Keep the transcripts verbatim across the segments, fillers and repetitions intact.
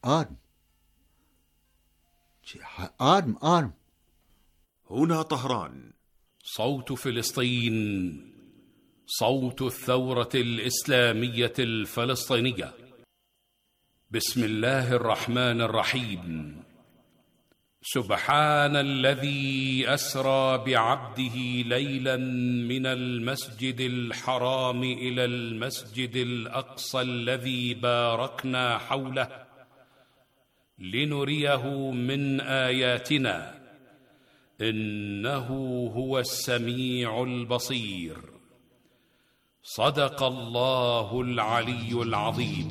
آرم آرم آرم هنا طهران. صوت فلسطين، صوت الثورة الإسلامية الفلسطينية. بسم الله الرحمن الرحيم. سبحان الذي أسرى بعبده ليلا من المسجد الحرام إلى المسجد الأقصى الذي باركنا حوله لنريه من آياتنا إنه هو السميع البصير. صدق الله العلي العظيم.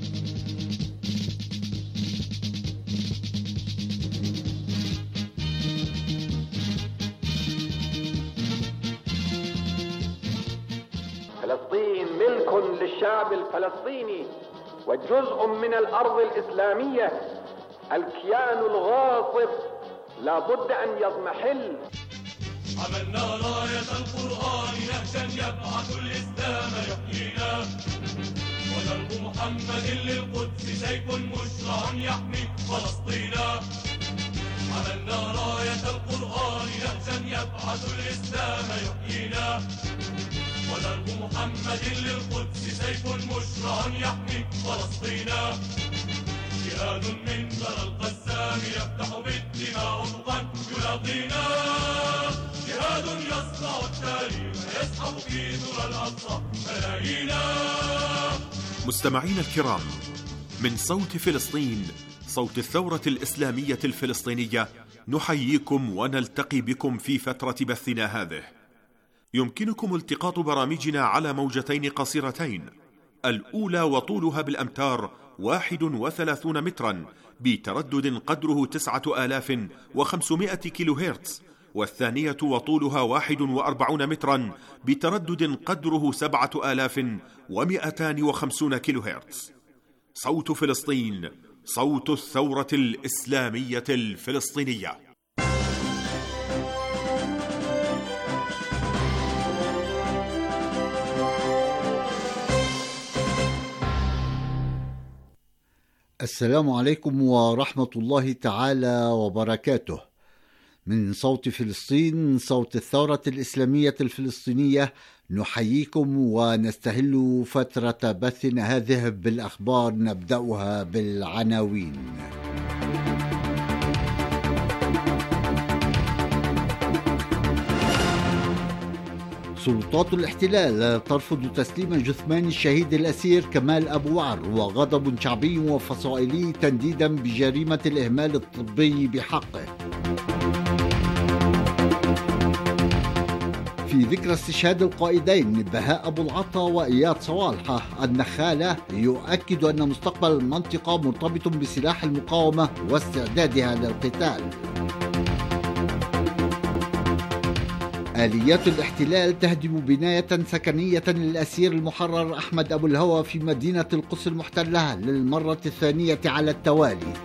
فلسطين ملك للشعب الفلسطيني وجزء من الأرض الإسلامية. الكيان الغاصب لا بد أن يضمحل. عملنا راية القرآن نهجا يبعث الإسلام يحيينا، ودرب محمد للقدس سيف مشرع يحمي فلسطينا. عملنا راية القرآن نهجا يبعث الإسلام يحيينا، ودرب محمد للقدس سيف مشرع يحمي فلسطينا. جهاد من ثرى القسام يفتح بالدماء أفقا يلاقينا، جهاد يصنع التاريخ يسحب في ذرى الأقصى ملايينا. مستمعين الكرام، من صوت فلسطين، صوت الثورة الإسلامية الفلسطينية، نحييكم ونلتقي بكم في فترة بثنا هذه. يمكنكم التقاط برامجنا على موجتين قصيرتين، الأولى وطولها بالأمتار واحد وثلاثون مترا بتردد قدره تسعة آلاف وخمسمائة كيلو هرتز، والثانية وطولها واحد وأربعون مترا بتردد قدره سبعة آلاف ومئتان وخمسون كيلو هرتز. صوت فلسطين، صوت الثورة الإسلامية الفلسطينية. السلام عليكم ورحمة الله تعالى وبركاته. من صوت فلسطين، صوت الثورة الإسلامية الفلسطينية، نحييكم ونستهل فترة بثنا هذه بالأخبار. نبدأها بالعناوين. سلطات الاحتلال ترفض تسليم جثمان الشهيد الأسير كمال أبو وعر، وغضب شعبي وفصائلي تنديدا بجريمة الإهمال الطبي بحقه. في ذكرى استشهاد القائدين بهاء أبو العطا وإياد صوالحة، النخالة يؤكد أن مستقبل المنطقة مرتبط بسلاح المقاومة واستعدادها للقتال. آليات الاحتلال تهدم بناية سكنية للأسير المحرر أحمد أبو الهوى في مدينة القدس المحتلة للمرة الثانية على التوالي.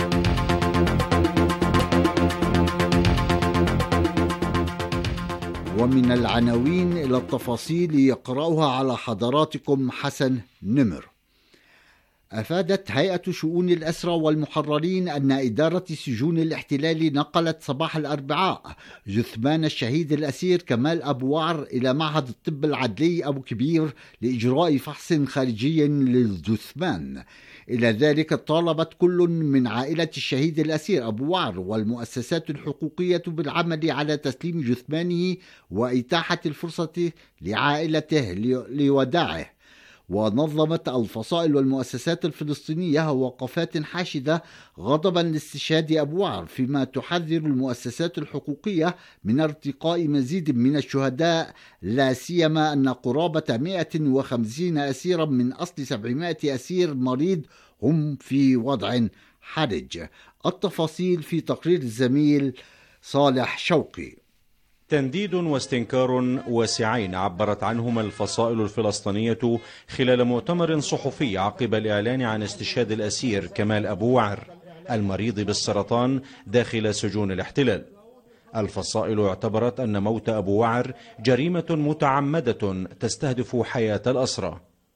ومن العناوين إلى التفاصيل يقرأها على حضراتكم حسن نمر. أفادت هيئة شؤون الأسرى والمحررين أن إدارة سجون الاحتلال نقلت صباح الأربعاء جثمان الشهيد الأسير كمال أبو وعر إلى معهد الطب العدلي أبو كبير لإجراء فحص خارجي للجثمان. إلى ذلك طالبت كل من عائلة الشهيد الأسير أبو وعر والمؤسسات الحقوقية بالعمل على تسليم جثمانه وإتاحة الفرصة لعائلته لوداعه. ونظمت الفصائل والمؤسسات الفلسطينية وقفات حاشدة غضبا لاستشهاد أبو وعر، فيما تحذر المؤسسات الحقوقية من ارتقاء مزيد من الشهداء، لا سيما أن قرابة مئة وخمسين أسيرا من أصل سبعمائة أسير مريض هم في وضع حرج. التفاصيل في تقرير الزميل صالح شوقي. تنديد واستنكار واسعين عبرت عنهما الفصائل الفلسطينية خلال مؤتمر صحفي عقب الإعلان عن استشهاد الأسير كمال أبو وعر المريض بالسرطان داخل سجون الاحتلال. الفصائل اعتبرت أن موت أبو وعر جريمة متعمدة تستهدف حياة الأسرى.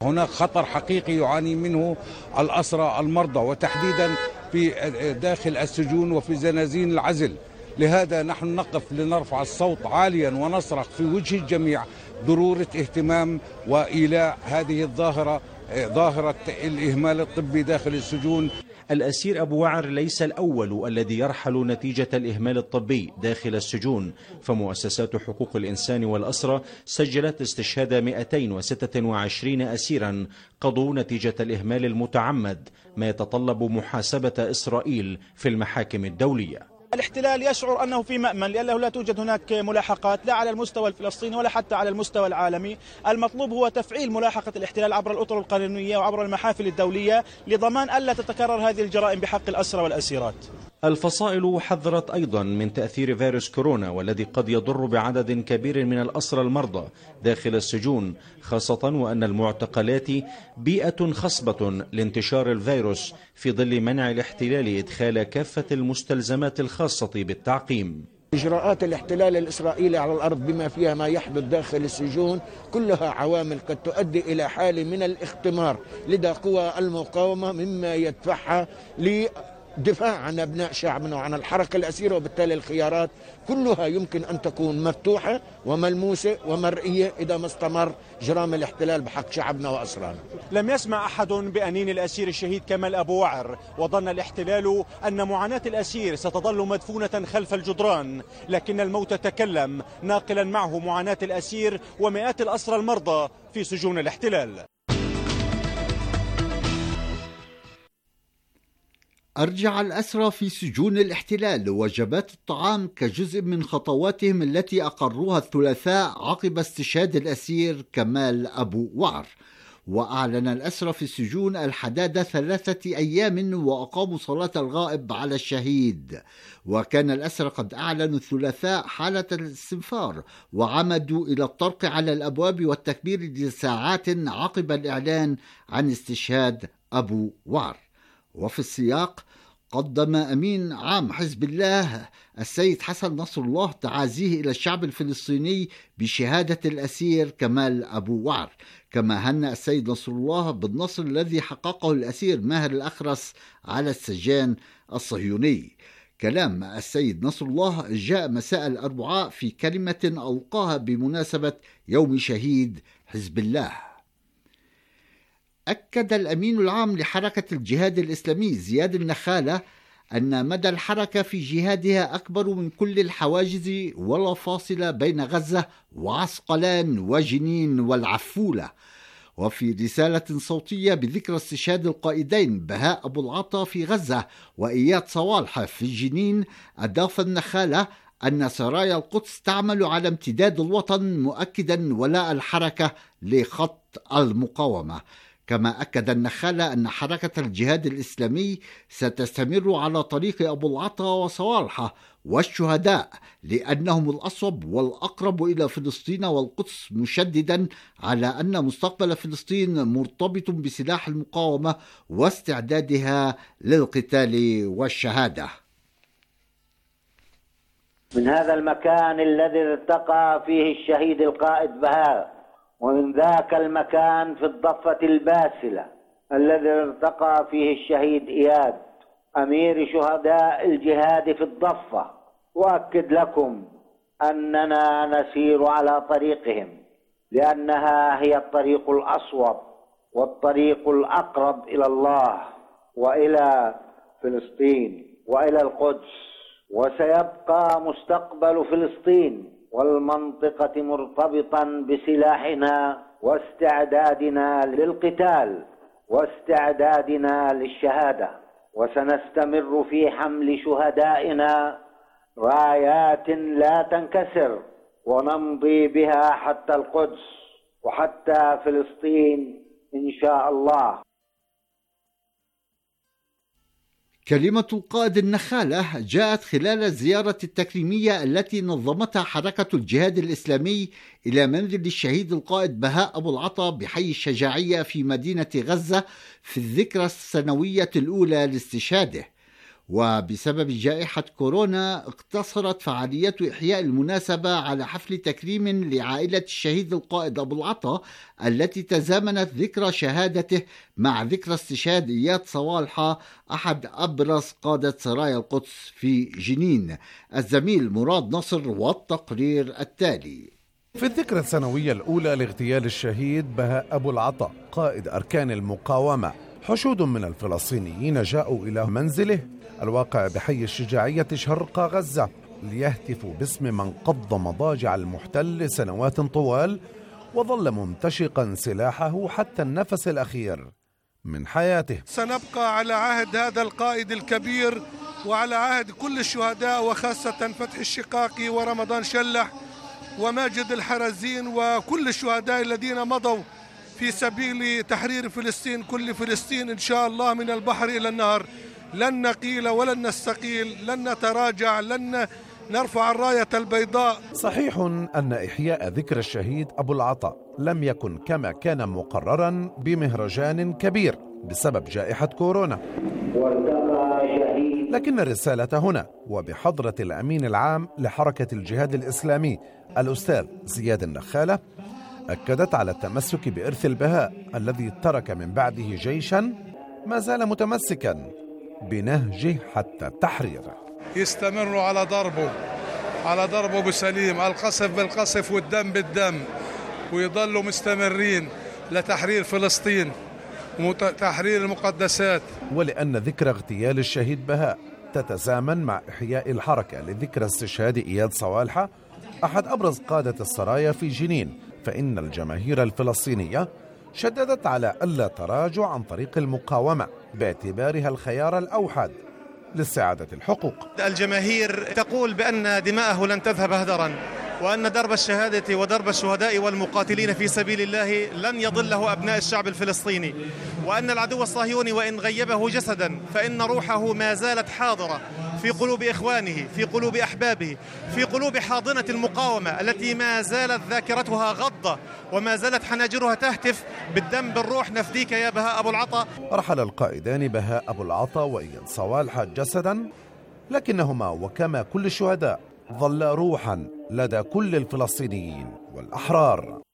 هناك خطر حقيقي يعاني منه الأسرى المرضى، وتحديدا في داخل السجون وفي زنازين العزل. لهذا نحن نقف لنرفع الصوت عاليا ونصرخ في وجه الجميع ضرورة اهتمام وإيلاء هذه الظاهرة، ظاهرة الإهمال الطبي داخل السجون. الأسير أبو وعر ليس الأول الذي يرحل نتيجة الإهمال الطبي داخل السجون، فمؤسسات حقوق الإنسان والأسرة سجلت استشهاد مئتين وستة وعشرين أسيرا قضوا نتيجة الإهمال المتعمد، ما يتطلب محاسبة إسرائيل في المحاكم الدولية. الاحتلال يشعر أنه في مأمن لأنه لا توجد هناك ملاحقات لا على المستوى الفلسطيني ولا حتى على المستوى العالمي. المطلوب هو تفعيل ملاحقة الاحتلال عبر الأطر القانونية وعبر المحافل الدولية لضمان ألا تتكرر هذه الجرائم بحق الأسرى والأسيرات. الفصائل حذرت أيضا من تأثير فيروس كورونا والذي قد يضر بعدد كبير من الأسرى المرضى داخل السجون، خاصة وأن المعتقلات بيئة خصبة لانتشار الفيروس في ظل منع الاحتلال إدخال كافة المستلزمات الخاصة بالتعقيم. إجراءات الاحتلال الإسرائيلي على الأرض بما فيها ما يحدث داخل السجون كلها عوامل قد تؤدي إلى حالة من الاختمار لدى قوى المقاومة، مما يدفعها ل دفاع عن أبناء شعبنا وعن الحركة الأسيرة، وبالتالي الخيارات كلها يمكن أن تكون مفتوحة وملموسة ومرئية إذا ما استمر جرائم الاحتلال بحق شعبنا وأسرانا. لم يسمع أحد بأنين الأسير الشهيد كمال أبو وعر، وظن الاحتلال أن معاناة الأسير ستظل مدفونة خلف الجدران، لكن الموت تكلم ناقلا معه معاناة الأسير ومئات الأسرى المرضى في سجون الاحتلال. أرجع الأسرى في سجون الاحتلال وجبات الطعام كجزء من خطواتهم التي أقروها الثلاثاء عقب استشهاد الأسير كمال أبو وعر. وأعلن الأسرى في السجون الحداد ثلاثة أيام وأقاموا صلاة الغائب على الشهيد. وكان الأسرى قد أعلنوا الثلاثاء حالة الاستنفار وعمدوا إلى الطرق على الأبواب والتكبير لساعات عقب الإعلان عن استشهاد أبو وعر. وفي السياق قدم أمين عام حزب الله السيد حسن نصر الله تعازيه إلى الشعب الفلسطيني بشهادة الأسير كمال أبو وعر، كما هنأ السيد نصر الله بالنصر الذي حققه الأسير ماهر الأخرس على السجان الصهيوني. كلام السيد نصر الله جاء مساء الأربعاء في كلمة ألقاها بمناسبة يوم شهيد حزب الله. أكد الأمين العام لحركة الجهاد الإسلامي زياد النخالة أن مدى الحركة في جهادها أكبر من كل الحواجز ولا فاصل بين غزة وعسقلان وجنين والعفولة. وفي رسالة صوتية بذكرى استشهاد القائدين بهاء أبو العطا في غزة وإياد صوالح في جنين، أضاف النخالة أن سرايا القدس تعمل على امتداد الوطن، مؤكدا ولاء الحركة لخط المقاومة. كما أكد النخالة أن حركة الجهاد الإسلامي ستستمر على طريق أبو العطا وصوالحة والشهداء لأنهم الأصوب والأقرب إلى فلسطين والقدس، مشددا على أن مستقبل فلسطين مرتبط بسلاح المقاومة واستعدادها للقتال والشهادة. من هذا المكان الذي ارتقى فيه الشهيد القائد بهاء، ومن ذاك المكان في الضفة الباسلة الذي ارتقى فيه الشهيد إياد أمير شهداء الجهاد في الضفة، وأكد لكم أننا نسير على طريقهم، لأنها هي الطريق الأصوب والطريق الأقرب إلى الله وإلى فلسطين وإلى القدس. وسيبقى مستقبل فلسطين والمنطقة مرتبطا بسلاحنا واستعدادنا للقتال واستعدادنا للشهادة، وسنستمر في حمل شهدائنا رايات لا تنكسر ونمضي بها حتى القدس وحتى فلسطين إن شاء الله. كلمة القائد النخالة جاءت خلال الزيارة التكريمية التي نظمتها حركة الجهاد الإسلامي إلى منزل الشهيد القائد بهاء أبو العطا بحي الشجاعية في مدينة غزة في الذكرى السنوية الأولى لاستشهاده. وبسبب جائحة كورونا اقتصرت فعاليات إحياء المناسبة على حفل تكريم لعائلة الشهيد القائد أبو العطا التي تزامنت ذكرى شهادته مع ذكرى استشهاد إياد صوالحة أحد أبرز قادة سرايا القدس في جنين. الزميل مراد نصر والتقرير التالي. في الذكرى السنوية الأولى لاغتيال الشهيد بهاء أبو العطا قائد أركان المقاومة، حشود من الفلسطينيين جاءوا إلى منزله الواقع بحي الشجاعية شرق غزة ليهتفوا باسم من قض مضاجع المحتل لسنوات طوال وظل ممتشقا سلاحه حتى النفس الأخير من حياته. سنبقى على عهد هذا القائد الكبير وعلى عهد كل الشهداء وخاصة فتحي الشقاقي ورمضان شلح وماجد الحرزين وكل الشهداء الذين مضوا في سبيل تحرير فلسطين. كل فلسطين إن شاء الله من البحر إلى النهر، لن نقيل ولن نستقيل، لن نتراجع، لن نرفع الراية البيضاء. صحيح أن إحياء ذكرى الشهيد أبو العطا لم يكن كما كان مقررا بمهرجان كبير بسبب جائحة كورونا، لكن الرسالة هنا وبحضرة الأمين العام لحركة الجهاد الإسلامي الأستاذ زياد النخالة أكدت على التمسك بإرث البهاء الذي ترك من بعده جيشا ما زال متمسكا بنهجه حتى التحرير. يستمروا على ضربه على ضربه بسليم، القصف بالقصف والدم بالدم، ويظلوا مستمرين لتحرير فلسطين وتحرير المقدسات. ولأن ذكرى اغتيال الشهيد بهاء تتزامن مع إحياء الحركة لذكرى استشهاد إياد صوالحة أحد أبرز قادة السرايا في جنين، فإن الجماهير الفلسطينية شددت على ألا تراجع عن طريق المقاومة باعتبارها الخيار الأوحد لاستعادة الحقوق. الجماهير تقول بأن دماءه لن تذهب هدرا، وأن درب الشهادة ودرب الشهداء والمقاتلين في سبيل الله لن يضله أبناء الشعب الفلسطيني، وأن العدو الصهيوني وإن غيبه جسدا فإن روحه ما زالت حاضرة في قلوب إخوانه، في قلوب أحبابه، في قلوب حاضنة المقاومة التي ما زالت ذاكرتها غضة وما زالت حناجرها تهتف بالدم بالروح نفديك يا بهاء أبو العطا. رحل القائدان بهاء أبو العطا وإياد صوالحة جسدا، لكنهما وكما كل الشهداء ظل روحا لدى كل الفلسطينيين والأحرار.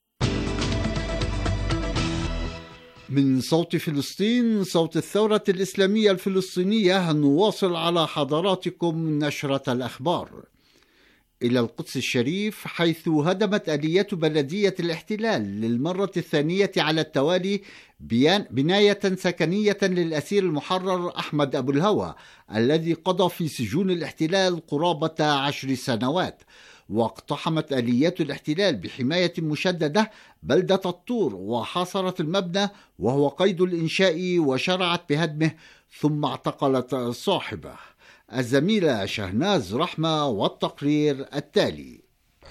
من صوت فلسطين، صوت الثورة الإسلامية الفلسطينية، نواصل على حضراتكم نشرة الأخبار. إلى القدس الشريف، حيث هدمت آليات بلدية الاحتلال للمرة الثانية على التوالي بناية سكنية للأسير المحرر أحمد أبو الهوى الذي قضى في سجون الاحتلال قرابة عشر سنوات. واقتحمت آليات الاحتلال بحماية مشددة بلدة الطور وحاصرت المبنى وهو قيد الإنشاء وشرعت بهدمه ثم اعتقلت صاحبه. الزميلة شهناز رحمة والتقرير التالي.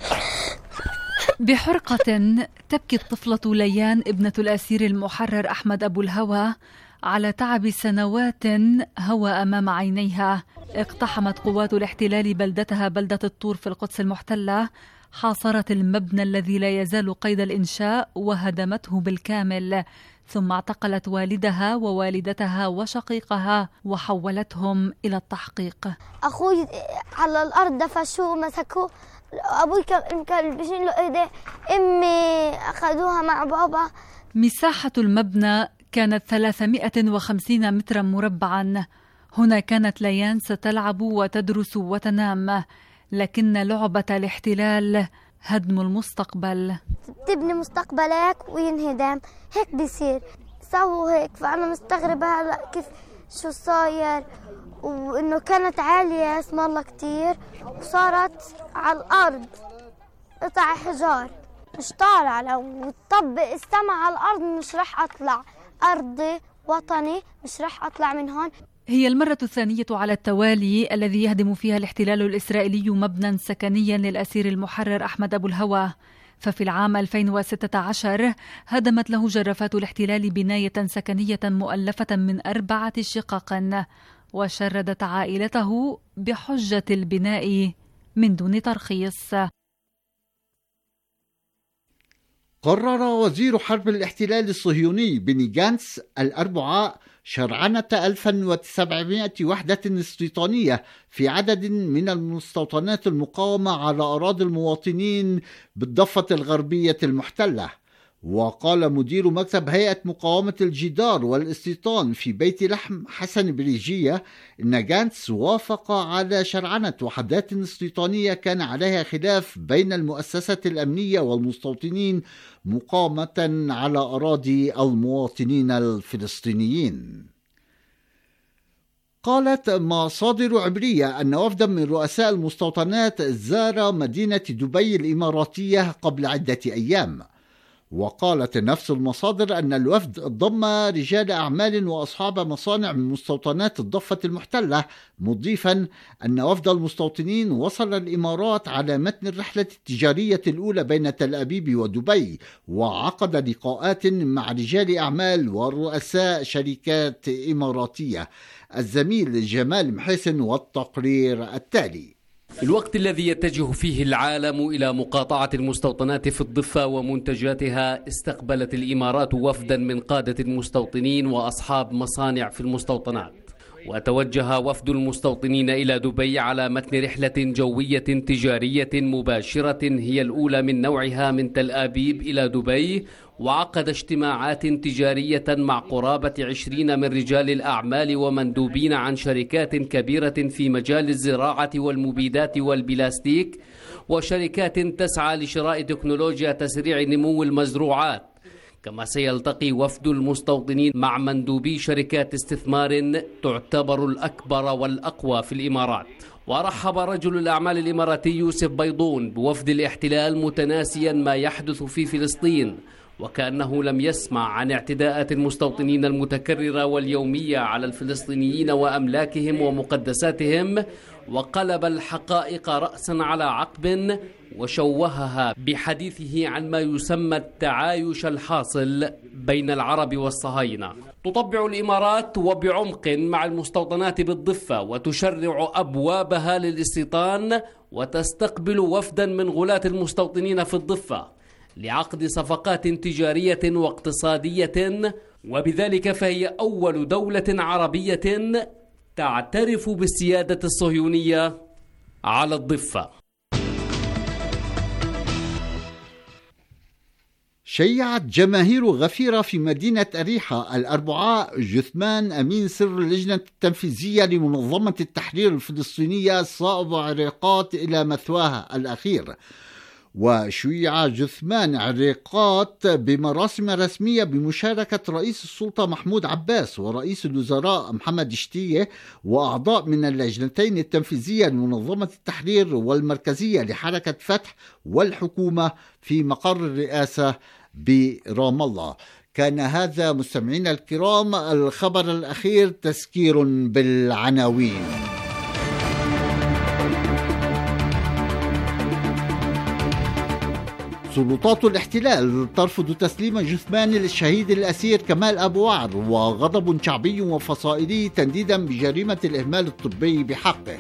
بحرقة تبكي الطفلة ليان ابنة الأسير المحرر أحمد أبو الهوى على تعب سنوات هوى أمام عينيها. اقتحمت قوات الاحتلال بلدتها بلدة الطور في القدس المحتلة، حاصرت المبنى الذي لا يزال قيد الإنشاء وهدمته بالكامل، ثم اعتقلت والدها ووالدتها وشقيقها وحولتهم إلى التحقيق. أخوي على الأرض دفشوه مسكوه، أبوي كان بيشيل له إيديه، أمي أخذوها مع بابا. مساحة المبنى كانت ثلاثمائة وخمسين مترا مربعا. هنا كانت ليان ستلعب وتدرس وتنام، لكن لعبة الاحتلال هدم المستقبل. تبني مستقبلك وينهدم، هيك بيصير، سووا هيك. فأنا مستغربة هلا كيف شو صاير، وإنه كانت عالية اسم الله كتير وصارت على الأرض قطع حجار. مش طالع، لو طبق السما على الأرض مش رح أطلع، أرضي وطني مش رح أطلع من هون. هي المرة الثانية على التوالي الذي يهدم فيها الاحتلال الإسرائيلي مبنى سكنيا للأسير المحرر أحمد أبو الهوى. ففي العام ألفين وستة عشر هدمت له جرافات الاحتلال بناية سكنية مؤلفة من أربعة شقق، وشردت عائلته بحجة البناء من دون ترخيص. قرر وزير حرب الاحتلال الصهيوني بني جانتس الأربعاء شرعنة ألف وسبعمائة وحدة استيطانية في عدد من المستوطنات المقاومة على أراضي المواطنين بالضفة الغربية المحتلة. وقال مدير مكتب هيئة مقاومة الجدار والاستيطان في بيت لحم حسن بريجية إن جانتس وافق على شرعنة وحدات استيطانية كان عليها خلاف بين المؤسسة الأمنية والمستوطنين مقاومة على أراضي المواطنين الفلسطينيين. قالت مصادر عبرية أن وفدا من رؤساء المستوطنات زار مدينة دبي الإماراتية قبل عدة أيام. وقالت نفس المصادر أن الوفد ضم رجال أعمال وأصحاب مصانع من مستوطنات الضفة المحتلة، مضيفا أن وفد المستوطنين وصل الإمارات على متن الرحلة التجارية الأولى بين تل أبيب ودبي، وعقد لقاءات مع رجال أعمال ورؤساء شركات إماراتية. الزميل جمال محسن والتقرير التالي. في الوقت الذي يتجه فيه العالم إلى مقاطعة المستوطنات في الضفة ومنتجاتها، استقبلت الإمارات وفدا من قادة المستوطنين وأصحاب مصانع في المستوطنات. وتوجه وفد المستوطنين إلى دبي على متن رحلة جوية تجارية مباشرة هي الأولى من نوعها من تل أبيب إلى دبي، وعقد اجتماعات تجارية مع قرابة عشرين من رجال الأعمال ومندوبين عن شركات كبيرة في مجال الزراعة والمبيدات والبلاستيك، وشركات تسعى لشراء تكنولوجيا تسريع نمو المزروعات. كما سيلتقي وفد المستوطنين مع مندوبي شركات استثمار تعتبر الأكبر والأقوى في الإمارات. ورحب رجل الأعمال الإماراتي يوسف بيضون بوفد الاحتلال متناسيا ما يحدث في فلسطين، وكأنه لم يسمع عن اعتداءات المستوطنين المتكررة واليومية على الفلسطينيين وأملاكهم ومقدساتهم، وقلب الحقائق رأسا على عقب وشوهها بحديثه عن ما يسمى التعايش الحاصل بين العرب والصهاينة. تطبع الإمارات وبعمق مع المستوطنات بالضفة وتشرع أبوابها للاستيطان، وتستقبل وفدا من غلاة المستوطنين في الضفة لعقد صفقات تجارية واقتصادية، وبذلك فهي أول دولة عربية تعترف بالسيادة الصهيونية على الضفة. شيعت جماهير غفيرة في مدينة أريحة الأربعاء جثمان أمين سر اللجنة التنفيذية لمنظمة التحرير الفلسطينية صائب عريقات إلى مثواها الأخير. وشيع جثمان عريقات بمراسم رسمية بمشاركة رئيس السلطة محمود عباس ورئيس الوزراء محمد شتية وأعضاء من اللجنتين التنفيذية لمنظمة التحرير والمركزية لحركة فتح والحكومة في مقر الرئاسة برام الله. كان هذا مستمعينا الكرام الخبر الأخير. تذكير بالعناوين. سلطات الاحتلال ترفض تسليم جثمان للشهيد الأسير كمال أبو وعر، وغضب شعبي وفصائلي تنديدا بجريمة الإهمال الطبي بحقه.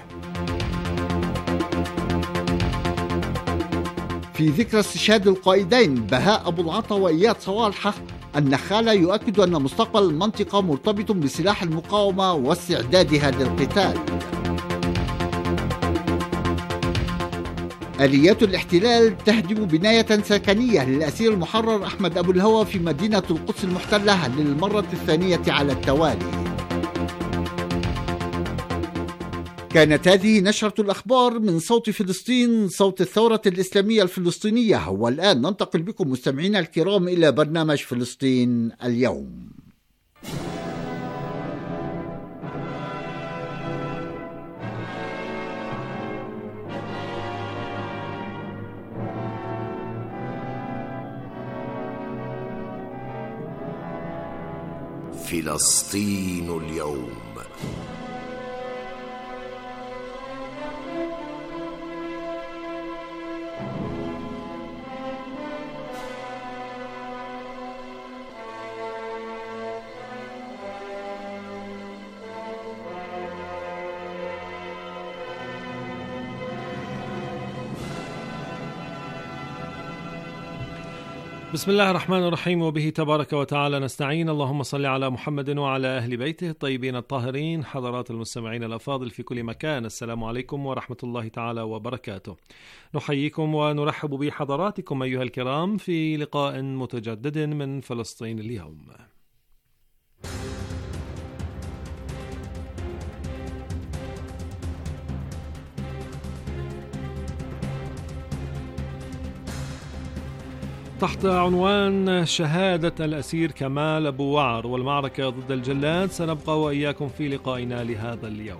في ذكرى استشهاد القائدين بهاء أبو العطا وإياد صوالحة، النخالة يؤكد أن مستقبل المنطقة مرتبط بسلاح المقاومة واستعدادها للقتال. آليات الاحتلال تهدم بناية سكنية للأسير المحرر أحمد أبو الهوى في مدينة القدس المحتلة للمرة الثانية على التوالي. كانت هذه نشرة الأخبار من صوت فلسطين، صوت الثورة الإسلامية الفلسطينية. والآن ننتقل بكم مستمعينا الكرام إلى برنامج فلسطين اليوم. فلسطين اليوم. بسم الله الرحمن الرحيم، وبه تبارك وتعالى نستعين. اللهم صل على محمد وعلى أهل بيته الطيبين الطاهرين. حضرات المستمعين الأفاضل في كل مكان، السلام عليكم ورحمة الله تعالى وبركاته. نحييكم ونرحب بحضراتكم أيها الكرام في لقاء متجدد من فلسطين اليوم. تحت عنوان شهادة الأسير كمال أبو وعر والمعركة ضد الجلاد سنبقى وإياكم في لقائنا لهذا اليوم.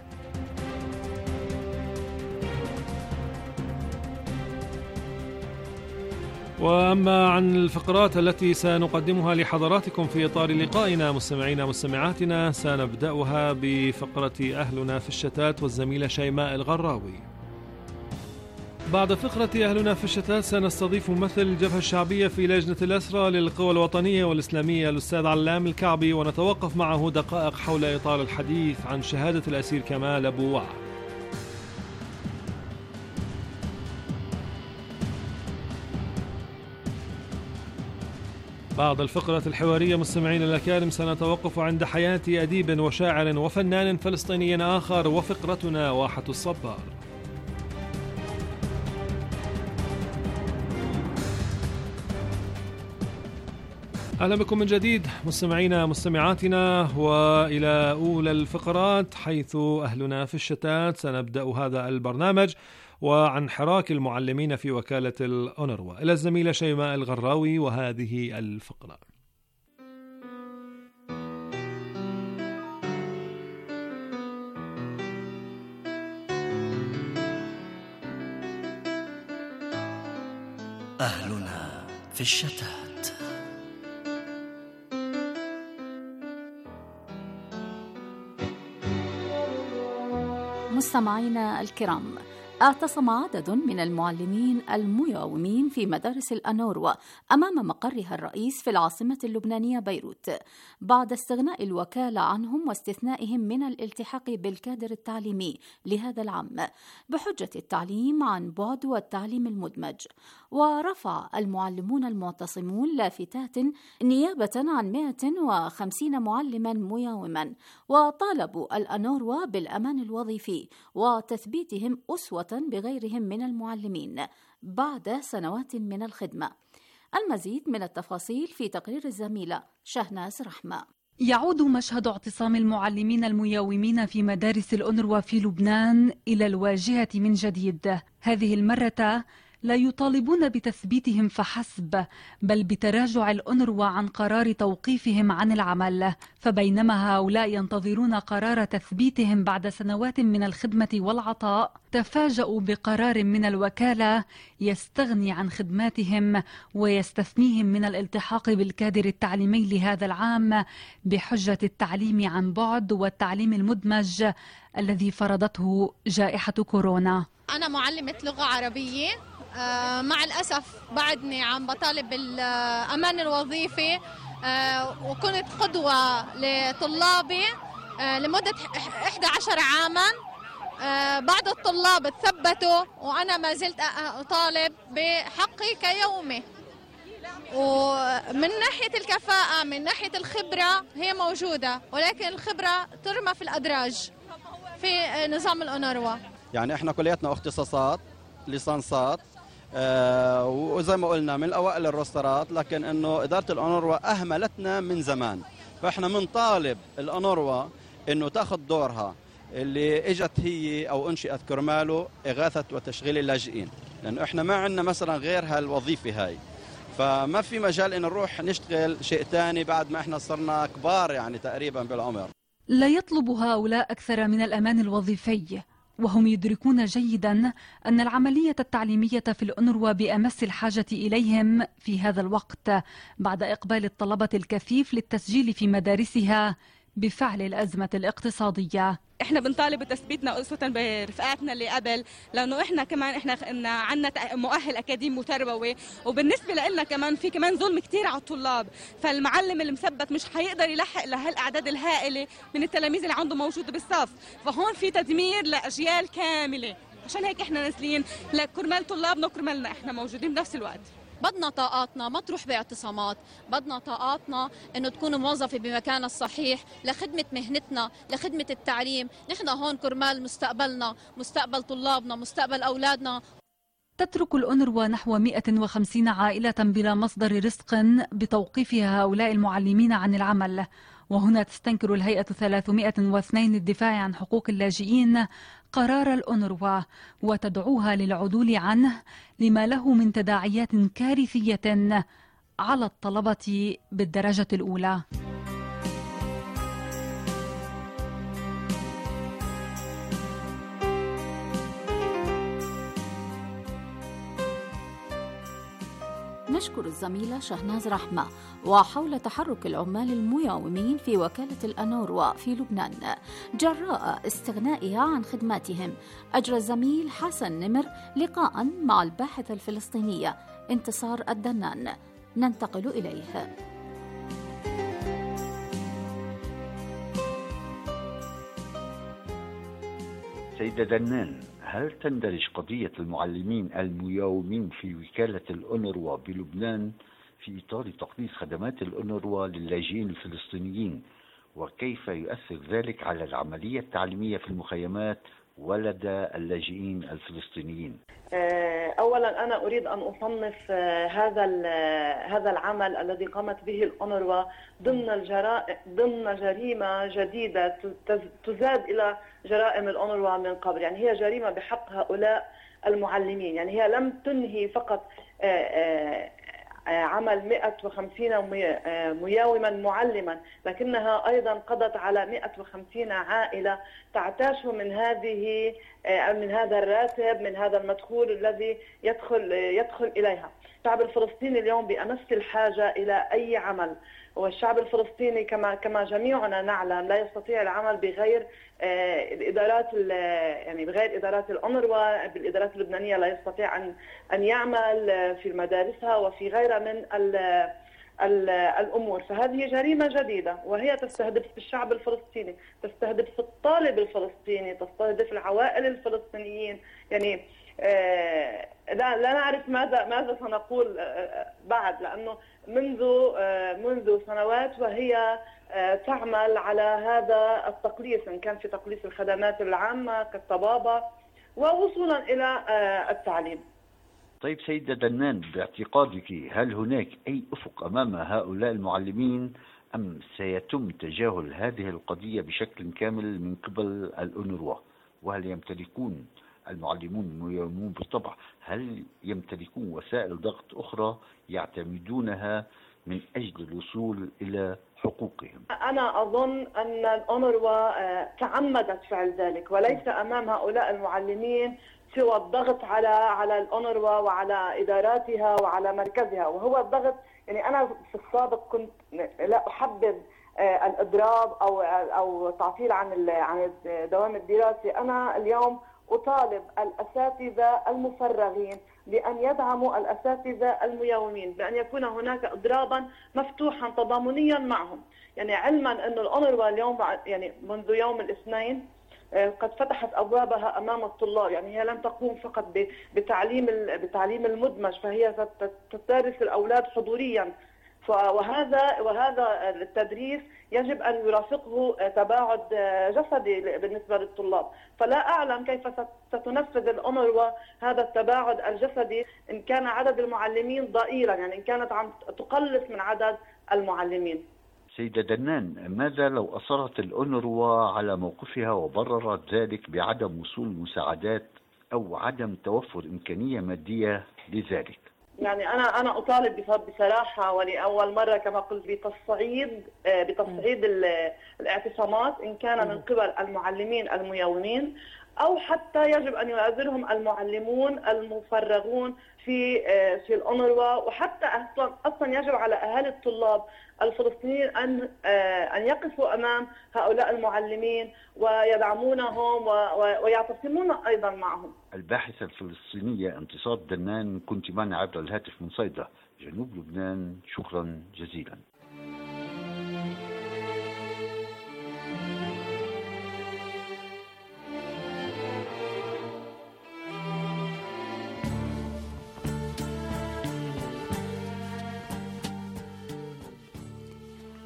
وأما عن الفقرات التي سنقدمها لحضراتكم في إطار لقائنا مستمعينا مستمعاتنا، سنبدأها بفقرة أهلنا في الشتات والزميلة شيماء الغراوي. بعد فقرة أهلنا في الشتات سنستضيف ممثل الجبهة الشعبية في لجنة الأسرى للقوى الوطنية والإسلامية الأستاذ علام الكعبي، ونتوقف معه دقائق حول إطار الحديث عن شهادة الأسير كمال أبو وعر. بعد الفقرة الحوارية مستمعين الأكارم سنتوقف عند حياة أديب وشاعر وفنان فلسطيني آخر، وفقرتنا واحة الصبار. أهلا بكم من جديد مستمعينا مستمعاتنا، وإلى أولى الفقرات حيث أهلنا في الشتات. سنبدأ هذا البرنامج وعن حراك المعلمين في وكالة الأونروا. إلى الزميلة شيماء الغراوي وهذه الفقرة. أهلنا في الشتات. مستمعينا الكرام، اعتصم عدد من المعلمين المياومين في مدارس الأنوروا أمام مقرها الرئيس في العاصمة اللبنانية بيروت بعد استغناء الوكالة عنهم واستثنائهم من الالتحاق بالكادر التعليمي لهذا العام بحجة التعليم عن بعد والتعليم المدمج. ورفع المعلمون المعتصمون لافتات نيابة عن مئة وخمسين معلما مياوما، وطالبوا الأنوروا بالأمان الوظيفي وتثبيتهم أسوة بغيرهم من المعلمين بعد سنوات من الخدمة. المزيد من التفاصيل في تقرير الزميلة شهناز رحمة. يعود مشهد اعتصام المعلمين المياومين في مدارس الأونروا في لبنان إلى الواجهة من جديد. هذه المرة لا يطالبون بتثبيتهم فحسب، بل بتراجع الأونروا عن قرار توقيفهم عن العمل. فبينما هؤلاء ينتظرون قرار تثبيتهم بعد سنوات من الخدمة والعطاء، تفاجؤوا بقرار من الوكالة يستغني عن خدماتهم ويستثنيهم من الالتحاق بالكادر التعليمي لهذا العام بحجة التعليم عن بعد والتعليم المدمج الذي فرضته جائحة كورونا. أنا معلمة لغة عربية، مع الأسف بعدني عم بطالب بالأمان الوظيفي، وكنت قدوة لطلابي لمدة إحدى عشر عاما. بعض الطلاب تثبتوا وأنا ما زلت أطالب بحقي كيومي. ومن ناحية الكفاءة، من ناحية الخبرة هي موجودة، ولكن الخبرة ترمى في الأدراج في نظام الأونروا. يعني احنا كلياتنا اختصاصات ليسانسات، آه وزي ما قلنا من اوائل الروسترات، لكن انه اداره الأونروا اهملتنا من زمان. فاحنا بنطالب الأونروا انه تاخذ دورها اللي اجت هي او انشئت كرماله، اغاثه وتشغيل اللاجئين، لانه احنا ما عندنا مثلا غير هالوظيفه هاي. فما في مجال ان نروح نشتغل شيء ثاني بعد ما احنا صرنا كبار يعني تقريبا بالعمر. لا يطلب هؤلاء اكثر من الامان الوظيفي، وهم يدركون جيدا أن العملية التعليمية في الأونروا بأمس الحاجة إليهم في هذا الوقت بعد إقبال الطلبة الكثيف للتسجيل في مدارسها بفعل الأزمة الاقتصادية. احنا بنطالب بتثبيتنا أسوة برفقاتنا اللي قبل، لانه احنا كمان احنا عندنا مؤهل اكاديمي وتربوي، وبالنسبه لنا كمان في كمان ظلم كثير على الطلاب. فالمعلم المثبت مش حيقدر يلحق لهالاعداد الهائله من التلاميذ اللي عنده موجوده بالصف، فهون في تدمير لاجيال كامله. عشان هيك احنا نازلين لكرمال طلابنا وكرمالنا احنا موجودين بنفس الوقت. بدنا طاقاتنا ما تروح باعتصامات، بدنا طاقاتنا انه تكون موظفه بمكانها الصحيح لخدمه مهنتنا، لخدمه التعليم. نحن هون كرمال مستقبلنا، مستقبل طلابنا، مستقبل اولادنا. تترك الأونروا نحو مئة وخمسين عائلة بلا مصدر رزق بتوقيف هؤلاء المعلمين عن العمل. وهنا تستنكر الهيئة ثلاثمئة واثنين للدفاع عن حقوق اللاجئين قرار الأونروا وتدعوها للعدول عنه لما له من تداعيات كارثية على الطلبة بالدرجة الأولى. نشكر الزميلة شهناز رحمة. وحول تحرك العمال المياومين في وكالة الأنوروا في لبنان جراء استغنائها عن خدماتهم، أجرى الزميل حسن نمر لقاء مع الباحثة الفلسطينية انتصار الدنان، ننتقل إليه. سيدة دنان، هل تندرج قضية المعلمين المياومين في وكالة الأونروا بلبنان في إطار تقليص خدمات الأونروا للاجئين الفلسطينيين، وكيف يؤثر ذلك على العملية التعليمية في المخيمات ولدى اللاجئين الفلسطينيين؟ أولا أنا أريد أن أصنف هذا هذا العمل الذي قامت به الأونروا ضمن الجرائم ضمن جريمة جديدة تزاد إلى جرائم الأونروا من قبل. يعني هي جريمة بحق هؤلاء المعلمين. يعني هي لم تنهي فقط عمل مئة وخمسين مياوما معلما، لكنها أيضا قضت على مئة وخمسين عائلة تعتاش من هذه من هذا الراتب، من هذا المدخول الذي يدخل يدخل إليها. الشعب الفلسطيني اليوم بأمس الحاجة إلى أي عمل، والشعب الفلسطيني كما كما جميعنا نعلم لا يستطيع العمل بغير الادارات، يعني بغير ادارات الأونروا. بالادارات اللبنانيه لا يستطيع ان ان يعمل في مدارسها وفي غيرها من ال ال الامور. فهذه جريمه جديده وهي تستهدف الشعب الفلسطيني، تستهدف الطالب الفلسطيني، تستهدف العوائل الفلسطينيين. يعني آه لا لا نعرف ماذا ماذا سنقول آه بعد، لانه منذ آه منذ سنوات وهي آه تعمل على هذا التقليص، ان كان في تقليص الخدمات العامه كالطبابه ووصولا الى آه التعليم. طيب سيدة دنان، باعتقادك هل هناك اي افق امام هؤلاء المعلمين ام سيتم تجاهل هذه القضيه بشكل كامل من قبل الأونروا؟ وهل يمتلكون المعلمون المياومون بالطبع هل يمتلكون وسائل ضغط أخرى يعتمدونها من أجل الوصول إلى حقوقهم؟ أنا أظن أن الأونروا تعمدت فعل ذلك، وليس أمام هؤلاء المعلمين سوى الضغط على على الأونروا وعلى إداراتها وعلى مركزها، وهو الضغط. يعني أنا في السابق كنت لا أحبذ الإضراب أو أو تعطيل عن عن الدوام الدراسي. أنا اليوم أطالب الأساتذة المفرغين بأن يدعموا الأساتذة المياومين، بأن يكون هناك إضرابا مفتوحا تضامنيا معهم. يعني علما أن الأونروا اليوم يعني منذ يوم الاثنين قد فتحت أبوابها أمام الطلاب. يعني هي لم تقوم فقط بتعليم بتعليم المدمج، فهي تدرس الأولاد حضوريا. وهذا وهذا التدريس يجب أن يرافقه تباعد جسدي بالنسبة للطلاب، فلا أعلم كيف ستنفذ الأونروا هذا التباعد الجسدي إن كان عدد المعلمين ضئيلا، يعني إن كانت عم تقلص من عدد المعلمين. سيدة دنان، ماذا لو أصرت الأونروا على موقفها وبررت ذلك بعدم وصول مساعدات أو عدم توفر إمكانية مادية لذلك؟ يعني أنا أنا أطالب بصراحة ولأول مرة كما قلت بتصعيد بتصعيد الاعتصامات إن كان من قبل المعلمين المياومين، أو حتى يجب أن يؤازرهم المعلمون المفرغون في في الأونروا. وحتى أصلا أصلا يجب على أهالي الطلاب الفلسطينيين أن أن يقفوا أمام هؤلاء المعلمين ويدعمونهم ويعتصمون أيضا معهم. الباحثة الفلسطينية انتصار دنان، كنت معنا عبر الهاتف من صيدا جنوب لبنان، شكرا جزيلا.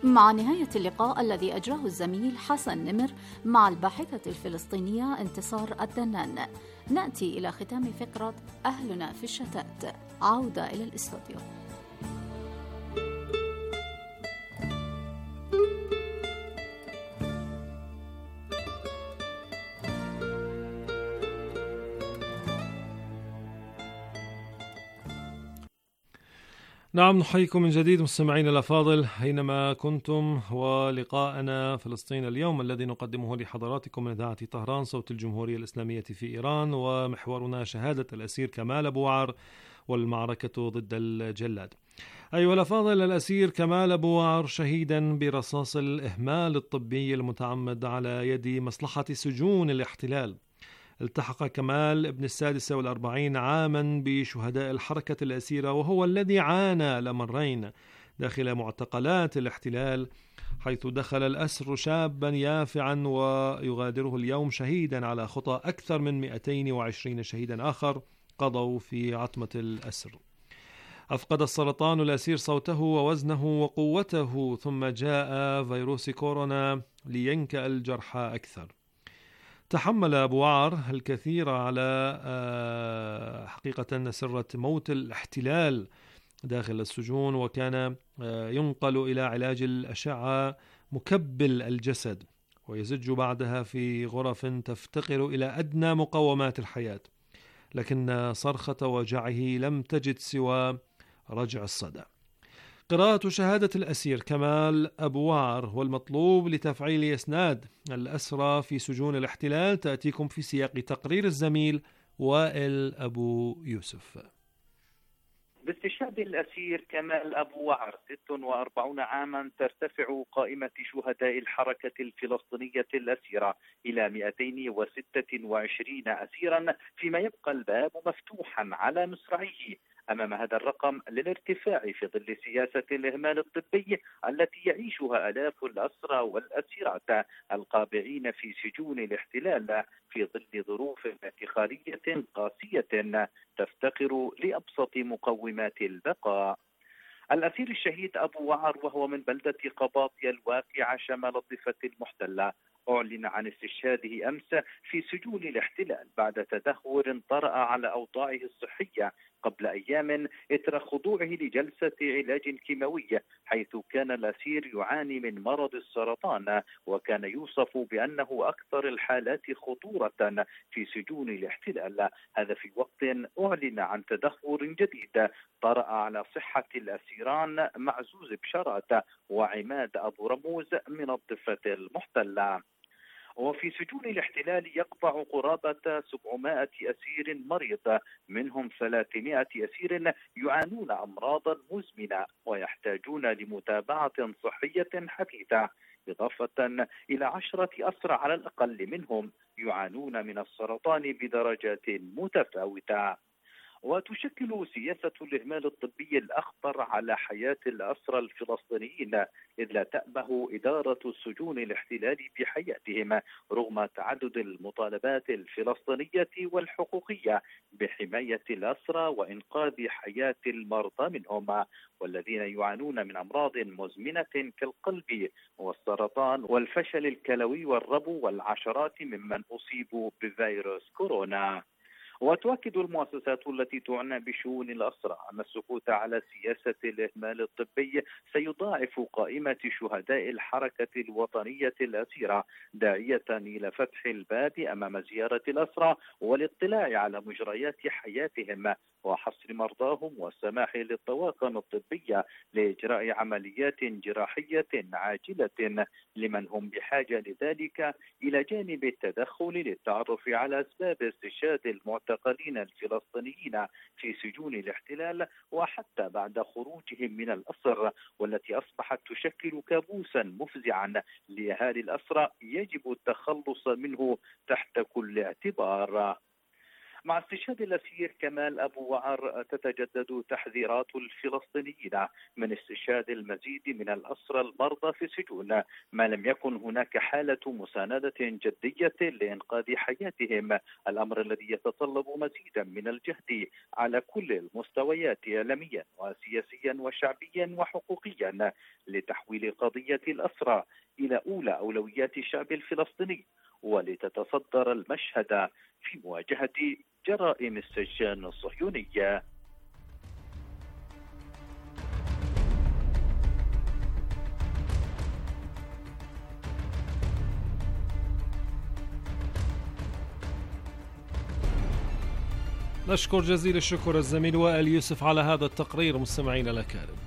مع نهاية اللقاء الذي أجراه الزميل حسن نمر مع الباحثة الفلسطينية انتصار الدنان، نأتي إلى ختام فقرة أهلنا في الشتات. عودة إلى الاستوديو. نعم، نحييكم من جديد مستمعين الأفاضل أينما كنتم، ولقاءنا فلسطين اليوم الذي نقدمه لحضراتكم من إذاعة طهران صوت الجمهورية الإسلامية في إيران، ومحورنا شهادة الأسير كمال أبو وعر والمعركة ضد الجلاد. أيها الأفاضل، الأسير كمال أبو وعر شهيدا برصاص الإهمال الطبي المتعمد على يد مصلحة سجون الاحتلال. التحق كمال ابن السادسة والأربعين عاما بشهداء الحركة الأسيرة، وهو الذي عانى لمرين داخل معتقلات الاحتلال، حيث دخل الأسر شابا يافعا ويغادره اليوم شهيدا على خطى أكثر من مئتين وعشرين شهيدا آخر قضوا في عتمة الأسر. أفقد السرطان الأسير صوته ووزنه وقوته، ثم جاء فيروس كورونا لينكأ الجرحى أكثر. تحمل أبو وعر الكثير على حقيقة سرة موت الاحتلال داخل السجون، وكان ينقل إلى علاج الأشعة مكبل الجسد، ويزج بعدها في غرف تفتقر إلى أدنى مقومات الحياة، لكن صرخة وجعه لم تجد سوى رجع الصدى. قراءة شهادة الأسير كمال أبو وعر والمطلوب لتفعيل إسناد الأسرى في سجون الاحتلال تأتيكم في سياق تقرير الزميل وائل أبو يوسف. باستشهاد الأسير كمال أبو وعر ست وأربعين عاما ترتفع قائمة شهداء الحركة الفلسطينية الأسيرة إلى مئتين وستة وعشرين أسيرا، فيما يبقى الباب مفتوحا على مصراعيه أمام هذا الرقم للارتفاع في ظل سياسة الإهمال الطبي التي يعيشها آلاف الأسرى والأسيرات القابعين في سجون الاحتلال في ظل ظروف اعتقالية قاسية تفتقر لأبسط مقومات البقاء. الأسير الشهيد أبو وعر وهو من بلدة قباطية الواقعة شمال الضفة المحتلة أعلن عن استشهاده أمس في سجون الاحتلال بعد تدهور طرأ على أوضاعه الصحية قبل أيام إثر خضوعه لجلسة علاج كيماوي، حيث كان الأسير يعاني من مرض السرطان، وكان يوصف بأنه أكثر الحالات خطورة في سجون الاحتلال. هذا في وقت أعلن عن تدهور جديد طرأ على صحة الأسيران معزوز بشارات وعماد أبو رموز من الضفة المحتلة. وفي سجون الاحتلال يقطع قرابة سبعمائة أسير مريض، منهم ثلاثمائة أسير يعانون أمراضا مزمنة ويحتاجون لمتابعة صحية حديثة، إضافة إلى عشرة أسرى على الأقل منهم يعانون من السرطان بدرجات متفاوتة. وتشكل سياسة الإهمال الطبي الأخطر على حياة الأسرى الفلسطينيين، إذ لا تأبه إدارة السجون الاحتلال بحياتهم رغم تعدد المطالبات الفلسطينية والحقوقية بحماية الأسرى وإنقاذ حياة المرضى منهم، والذين يعانون من أمراض مزمنة كالقلب والسرطان والفشل الكلوي والربو والعشرات ممن أصيبوا بفيروس كورونا. وتؤكد المؤسسات التي تعنى بشؤون الأسرى أن السكوت على سياسة الإهمال الطبي سيضاعف قائمة شهداء الحركة الوطنية الأسيرة، داعية إلى فتح الباب أمام زيارة الأسرى والاطلاع على مجريات حياتهم وحصر مرضاهم والسماح للطواقم الطبية لإجراء عمليات جراحية عاجلة لمن هم بحاجة لذلك، إلى جانب التدخل للتعرف على أسباب استشهاد المعتقلين الفلسطينيين في سجون الاحتلال وحتى بعد خروجهم من الأسر، والتي أصبحت تشكل كابوسا مفزعا لأهالي الأسرى يجب التخلص منه تحت كل اعتبار. مع استشهاد الأسير كمال أبو وعر تتجدد تحذيرات الفلسطينيين من استشهاد المزيد من الأسرى المرضى في السجون ما لم يكن هناك حالة مساندة جدية لإنقاذ حياتهم، الأمر الذي يتطلب مزيدا من الجهد على كل المستويات عالميا وسياسيا وشعبيا وحقوقيا لتحويل قضية الأسرى إلى أولى أولويات الشعب الفلسطيني ولتتصدر المشهد في مواجهة جرائم السجان الصهيونية. نشكر جزيل الشكر الزميل وائل يوسف على هذا التقرير. مستمعينا الأكارم،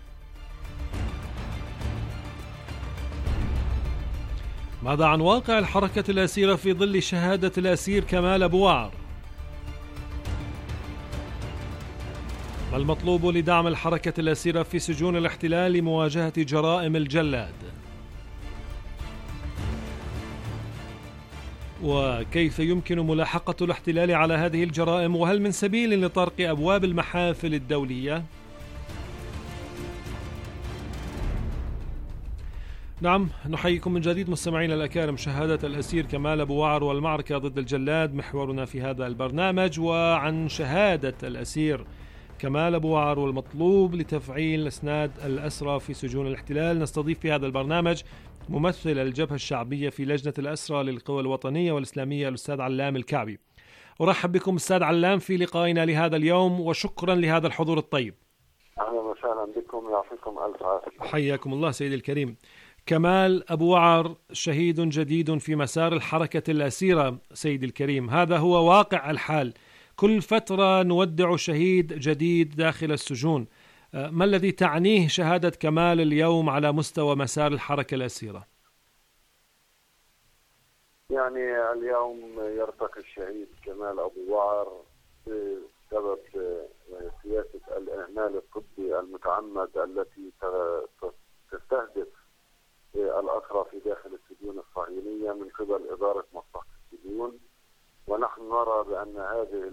ماذا عن واقع الحركة الأسيرة في ظل شهادة الأسير كمال أبو وعر؟ ما المطلوب لدعم الحركة الأسيرة في سجون الاحتلال لمواجهة جرائم الجلاد؟ وكيف يمكن ملاحقة الاحتلال على هذه الجرائم؟ وهل من سبيل لطرق أبواب المحافل الدولية؟ نعم، نحييكم من جديد مستمعينا الأكارم. شهادة الأسير كمال أبو وعر والمعركة ضد الجلاد محورنا في هذا البرنامج، وعن شهادة الأسير كمال أبو وعر والمطلوب لتفعيل إسناد الأسرى في سجون الاحتلال نستضيف في هذا البرنامج ممثل الجبهة الشعبية في لجنة الأسرى للقوى الوطنية والإسلامية الأستاذ علام الكعبي. أرحب بكم أستاذ علام في لقائنا لهذا اليوم، وشكرا لهذا الحضور الطيب. أهلا وسهلا بكم، يعطيكم ألف عافية. حياكم الله سيدي الكريم. كمال أبو وعر شهيد جديد في مسار الحركة الأسيرة سيدي الكريم، هذا هو واقع الحال، كل فترة نودع شهيد جديد داخل السجون. ما الذي تعنيه شهادة كمال اليوم على مستوى مسار الحركة الأسيرة؟ يعني اليوم يرتقي الشهيد كمال أبو وعر بسبب سياسة الإهمال الطبي المتعمد التي تستهدف الأسرى في داخل السجون الصهيونية من قبل إدارة مصلحة السجون، ونحن نرى بأن هذه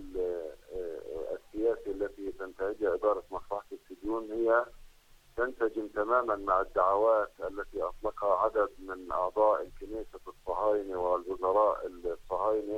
السياسة التي تنتهجها إدارة مصلحة السجون هي تنسجم تماما مع الدعوات التي أطلقها عدد من أعضاء الكنيسة الصهاينة والوزراء الصهاينة،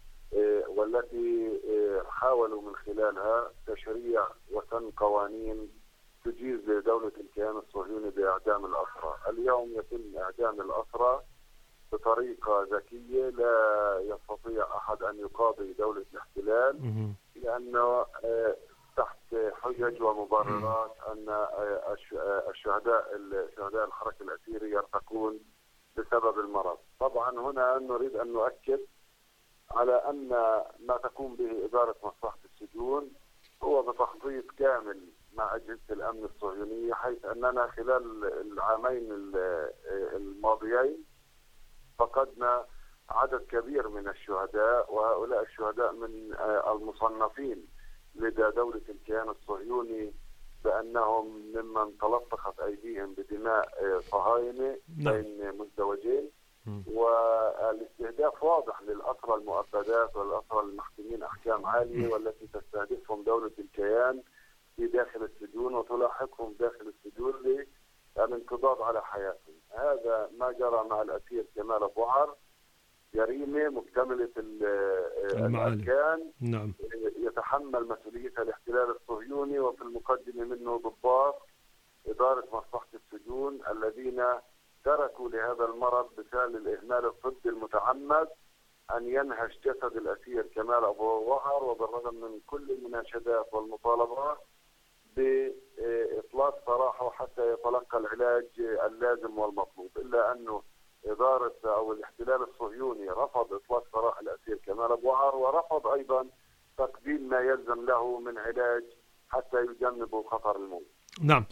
والتي حاولوا من خلالها تشريع وسن قوانين تجيز لدولة الكيان الصهيوني بإعدام الأسرى. اليوم يتم إعدام الأسرى بطريقة ذكية لا يستطيع أحد أن يقاضي دولة الاحتلال، لأنه تحت حجج ومبررات أن الشهداء شهداء الحركة الأسيرة يرتقون بسبب المرض. طبعا هنا نريد أن نؤكد على أن ما تقوم به إدارة مصلحة السجون هو بتخطيط كامل مع أجهزة الأمن الصهيونية، حيث أننا خلال العامين الماضيين فقدنا عدد كبير من الشهداء، وهؤلاء الشهداء من المصنفين لدى دولة الكيان الصهيوني بأنهم ممن تلطخت أيديهم بدماء صهاينة بين مزدوجين، والاستهداف واضح للأسرى المؤبدات والأسرى المحكومين أحكام عالية والتي تستهدفهم دولة الكيان في داخل السجون وتلاحقهم داخل السجون للانقضاض على حياتهم. هذا ما جرى مع الأسير كمال أبو وعر، جريمة مكتملة الأركان، نعم. يتحمل مسؤوليتها الاحتلال الصهيوني، وفي المقدمة منه ضباط إدارة مصلحة السجون الذين تركوا لهذا المرض بفعل الإهمال الطبي المتعمد أن ينهش جسد الأسير كمال أبو وعر، وبالرغم من كل المناشدات والمطالبات بإطلاق سراحه حتى يتلقى العلاج اللازم والمطلوب، إلا أنه إدارة أو الاحتلال الصهيوني رفض إطلاق سراح الأسير كمال أبو وعر، ورفض أيضا تقديم ما يلزم له من علاج حتى يجنبوا خطر الموت. نعم،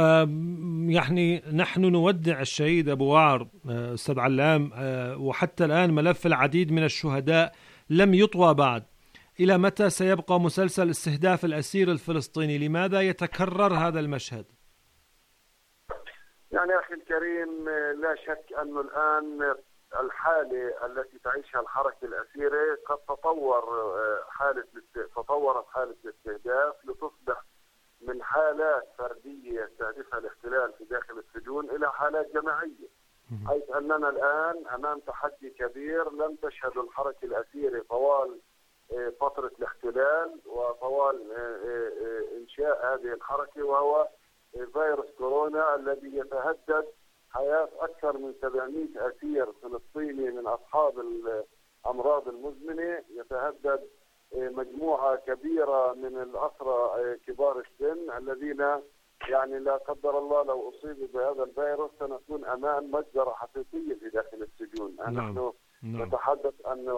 يعني نحن نودع الشهيد أبو وعر أستاذ علام، وحتى الآن ملف العديد من الشهداء لم يطوى بعد. إلى متى سيبقى مسلسل استهداف الأسير الفلسطيني؟ لماذا يتكرر هذا المشهد؟ يعني أخي الكريم، لا شك أنه الآن الحالة التي تعيشها الحركة الأسيرة قد تطور حالة تطورت حالة الاستهداف لتصبح من حالات فردية يستهدفها الاحتلال في داخل السجون إلى حالات جماعية، حيث أننا الآن أمام تحدي كبير لم تشهد الحركة الأسيرة طوال فترة الاحتلال وطوال إنشاء هذه الحركة، وهو فيروس كورونا الذي يتهدد حياة أكثر من سبعمئة أسير فلسطيني من أصحاب الأمراض المزمنة، يتهدد مجموعة كبيرة من الأسرى كبار السن الذين يعني لا قدر الله لو أصيبوا بهذا الفيروس سنكون أمام مجزرة حقيقية في داخل السجون. نعم. نحن نعم. نتحدث أنه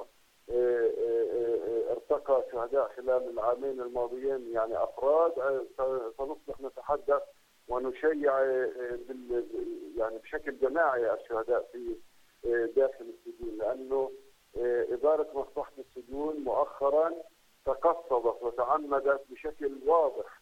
ارتقى شهداء خلال العامين الماضيين يعني أفراد، سنصبح نتحدث ونشيع يعني بشكل جماعي الشهداء في داخل السجون، لأنه إدارة مصلحة السجون مؤخرا تقصدت وتعمدت بشكل واضح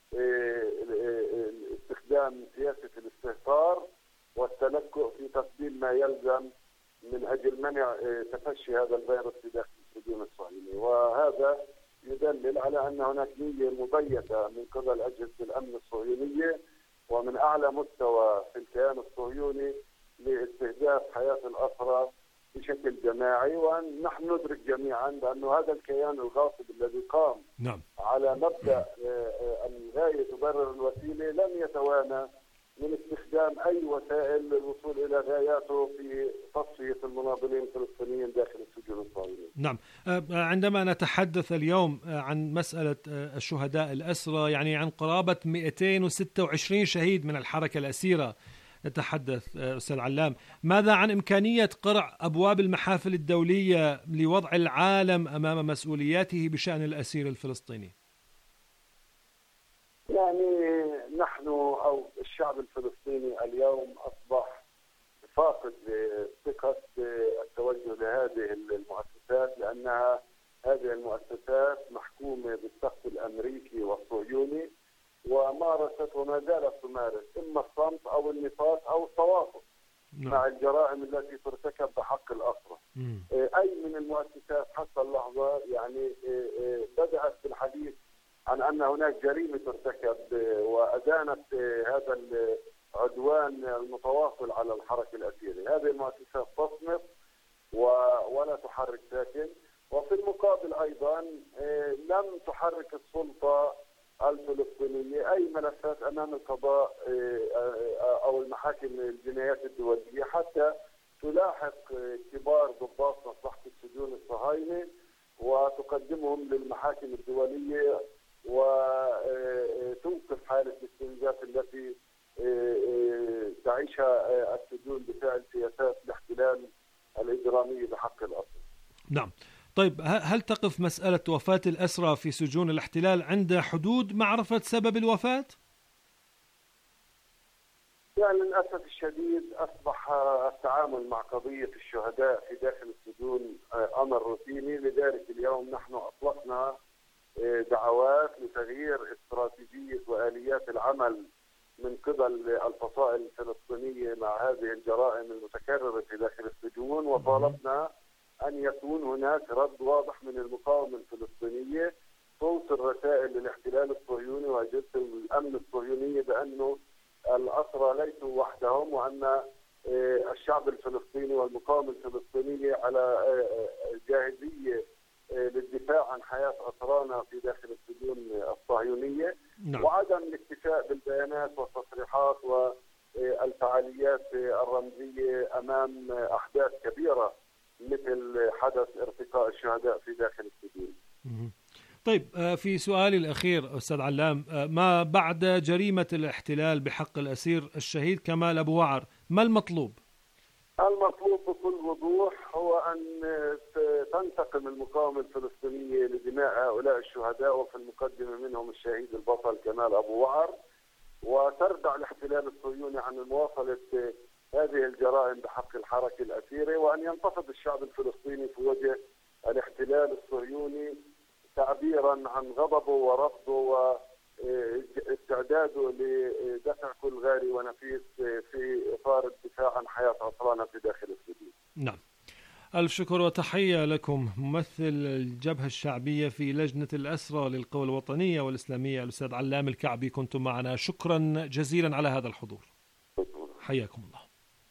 استخدام سياسة الاستهتار والتلكؤ في تقديم ما يلزم من أجل منع تفشي هذا الفيروس في داخل السجون الصهيونية، وهذا يدلل على أن هناك نية مبيتة من قبل أجهزة الأمن الصهيونية ومن أعلى مستوى في الكيان الصهيوني لاستهداف حياة الأسرى بشكل جماعي. ونحن ندرك جميعا بأن هذا الكيان الغاصب الذي قام نعم. على مبدأ الغاية تبرر الوسيلة لم يتوانى من استخدام أي وسائل للوصول إلى غاياته في تصفية المناضلين الفلسطينيين داخل السجون الصهيونية. نعم، عندما نتحدث اليوم عن مسألة الشهداء الأسرى يعني عن قرابة مئتين وستة وعشرين شهيد من الحركة الأسيرة نتحدث أستاذ علام، ماذا عن إمكانية قرع أبواب المحافل الدولية لوضع العالم أمام مسؤولياته بشأن الأسير الفلسطيني؟ يعني نحن أو الشعب الفلسطيني اليوم أصبح فاقد ثقة التوجه لهذه المؤسسات، لأنها هذه المؤسسات محكومة بالسقف الأمريكي والصهيوني، ومارست وما زالت تمارس إما الصمت أو النفاق أو التواطؤ مع الجرائم التي ترتكب بحق الأسرى. أي من المؤسسات حتى اللحظة يعني بدأت بالحديث عن أن هناك جريمة ترتكب وأدانت هذا العدوان المتواصل على الحركة الأسيرة. هذه المؤسسات تصمت ولا تحرك ساكن، وفي المقابل أيضا لم تحرك السلطة الفلسطينية أي ملفات أمام القضاء أو المحاكم الجنايات الدولية حتى تلاحق كبار ضباط مصلحة السجون الصهاينة وتقدمهم للمحاكم الدولية وتوقف حالة الاستنزاف التي تعيشها السجون بفعل سياسات الاحتلال الإجرامية بحق الأسرى. نعم. طيب هل تقف مسألة وفاة الأسرى في سجون الاحتلال عند حدود معرفة سبب الوفاة؟ يعني للأسف الشديد أصبح التعامل مع قضية الشهداء في داخل السجون أمر روتيني، لذلك اليوم نحن أطلقنا دعوات لتغيير استراتيجية وآليات العمل من قبل الفصائل الفلسطينية مع هذه الجرائم المتكررة في داخل السجون، وطالبنا أن يكون هناك رد واضح من المقاومة الفلسطينية توصل رسائل للاحتلال الصهيوني وأجهزة الأمن الصهيونية بأنه الأسرى ليسوا وحدهم، وأن الشعب الفلسطيني والمقاومة الفلسطينية على جاهزية للدفاع عن حياة أسرانا في داخل السجون الصهيونية. نعم. وعدم الاكتفاء بالبيانات والتصريحات والفعاليات الرمزية أمام أحداث كبيرة مثل حدث ارتقاء الشهداء في داخل السجون. طيب في سؤالي الأخير أستاذ علام، ما بعد جريمة الاحتلال بحق الأسير الشهيد كمال أبو وعر ما المطلوب؟ المطلوب بكل وضوح هو أن تنتقم المقاومة الفلسطينية لدماء هؤلاء الشهداء وفي المقدمة منهم الشهيد البطل كمال أبو وعر، وتردع الاحتلال الصهيوني عن مواصلة هذه الجرائم بحق الحركة الأسيرة، وأن ينتفض الشعب الفلسطيني في وجه الاحتلال الصهيوني تعبيرا عن غضبه ورفضه واستعداده لدفع كل غالي ونفيس في إطار الدفاع عن حياة أسرانا في داخل السجون. نعم، ألف شكر وتحية لكم. ممثل الجبهة الشعبية في لجنة الأسرى للقوى الوطنية والإسلامية الأستاذ علام الكعبي، كنتم معنا، شكرا جزيلا على هذا الحضور، حياكم الله.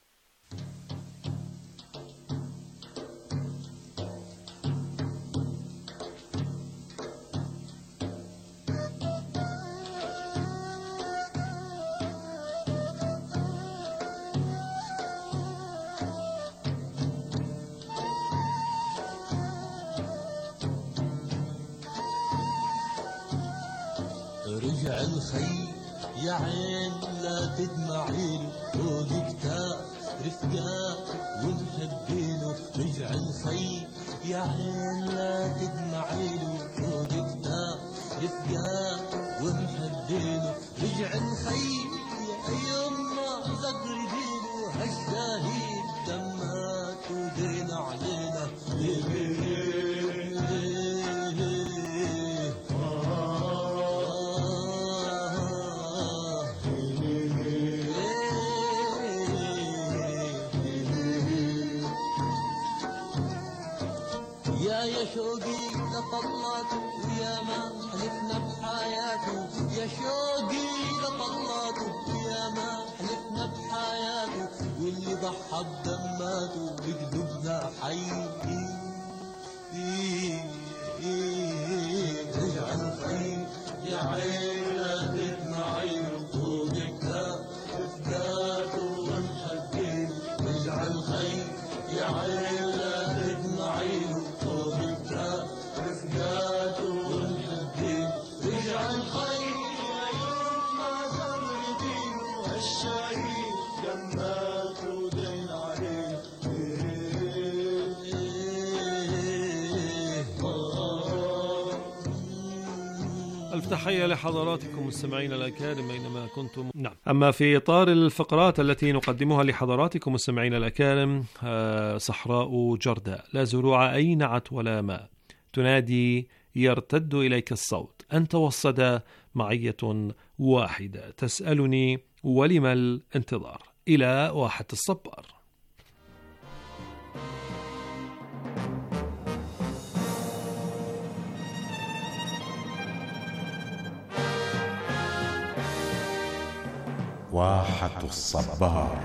رجع الخي يا عين لا تدمعيله، فوق كتاب رفقاك ونحبينه. رجع الخي يا عين لا تدمعيله، فوق كتاب رفقاك ونحبينه. رجع الخي يا يما زغربينه، هالشهيد دمات ودين علينا. يا شوقي لطلاته ويا ما حلفنا بحياته، يا شوقي لطلاته ويا ما حلفنا بحياته، واللي ضحى بدماته بقلوبنا حي. رجع الخي يا عين لا تدمعينه، فوق كتاب رفقاته ونحبينه. رجع الخي يا عين لا تدمعينه، فوق كتاب رفقاته ونحبينه. رجع الخي يا يما زغربينه، هالشهيد دماته ودين عليه. ألف تحية لحضراتكم مستمعين الأكارم أينما كنتم. نعم، أما في إطار الفقرات التي نقدمها لحضراتكم مستمعين الأكارم، صحراء جرداء لا زروع أي نعت ولا ماء، تنادي يرتد إليك الصوت، أنت والصدى معية واحدة، تسألني ولم الانتظار، إلى واحة الصبار. واحة الصبار.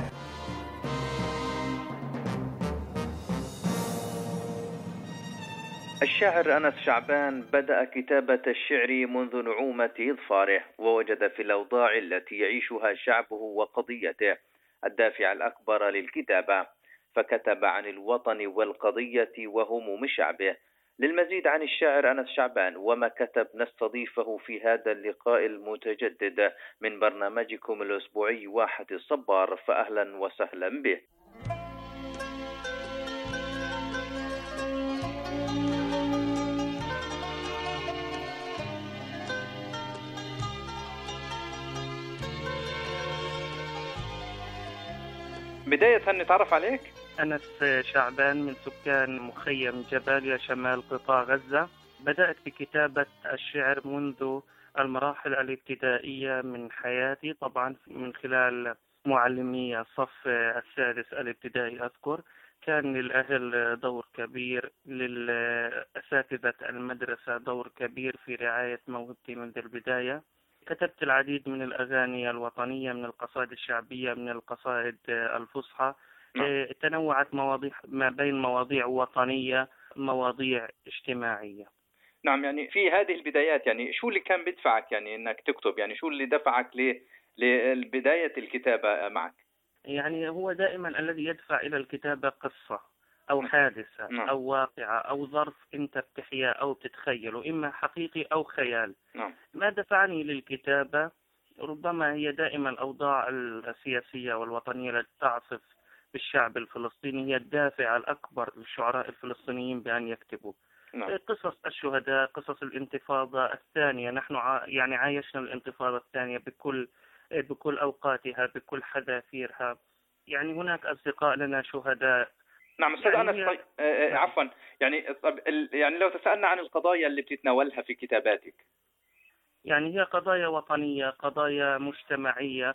الشاعر أنس شعبان بدأ كتابة الشعر منذ نعومة إظفاره، ووجد في الأوضاع التي يعيشها شعبه وقضيته الدافع الأكبر للكتابة، فكتب عن الوطن والقضية وهموم شعبه. للمزيد عن الشاعر أنس شعبان وما كتب نستضيفه في هذا اللقاء المتجدد من برنامجكم الأسبوعي واحة الصبار، فأهلا وسهلا به. بداية نتعرف عليك. أنس شعبان من سكان مخيم جباليا شمال قطاع غزة. بدأت بكتابة الشعر منذ المراحل الابتدائية من حياتي، طبعا من خلال معلمي الصف السادس الابتدائي. أذكر كان للأهل دور كبير، للأساتذة المدرسة دور كبير في رعاية موهبتي منذ البداية. كتبت العديد من الأغاني الوطنية، من القصائد الشعبية، من القصائد الفصحى. تنوعت مواضيع ما بين مواضيع وطنية، مواضيع اجتماعية. نعم، يعني في هذه البدايات يعني شو اللي كان بدفعك يعني انك تكتب؟ يعني شو اللي دفعك ل لبداية الكتابة معك؟ يعني هو دائما الذي يدفع إلى الكتابة قصة أو حادثة نعم. أو واقعة أو ظرف أنت بتحياه أو بتتخيله، إما حقيقي أو خيال. نعم. ما دفعني للكتابة ربما هي دائما الأوضاع السياسية والوطنية التي تعصف بالشعب الفلسطيني، هي الدافع الأكبر للشعراء الفلسطينيين بأن يكتبوا. نعم. قصص الشهداء، قصص الانتفاضة الثانية. نحن ع... يعني عايشنا الانتفاضة الثانية بكل بكل أوقاتها، بكل حذافيرها. يعني هناك أصدقاء لنا شهداء. نعم أستاذ يعني أنس. طيب آه نعم. عفوا يعني يعني لو تسألنا عن القضايا اللي بتتناولها في كتاباتك. يعني هي قضايا وطنية، قضايا مجتمعية.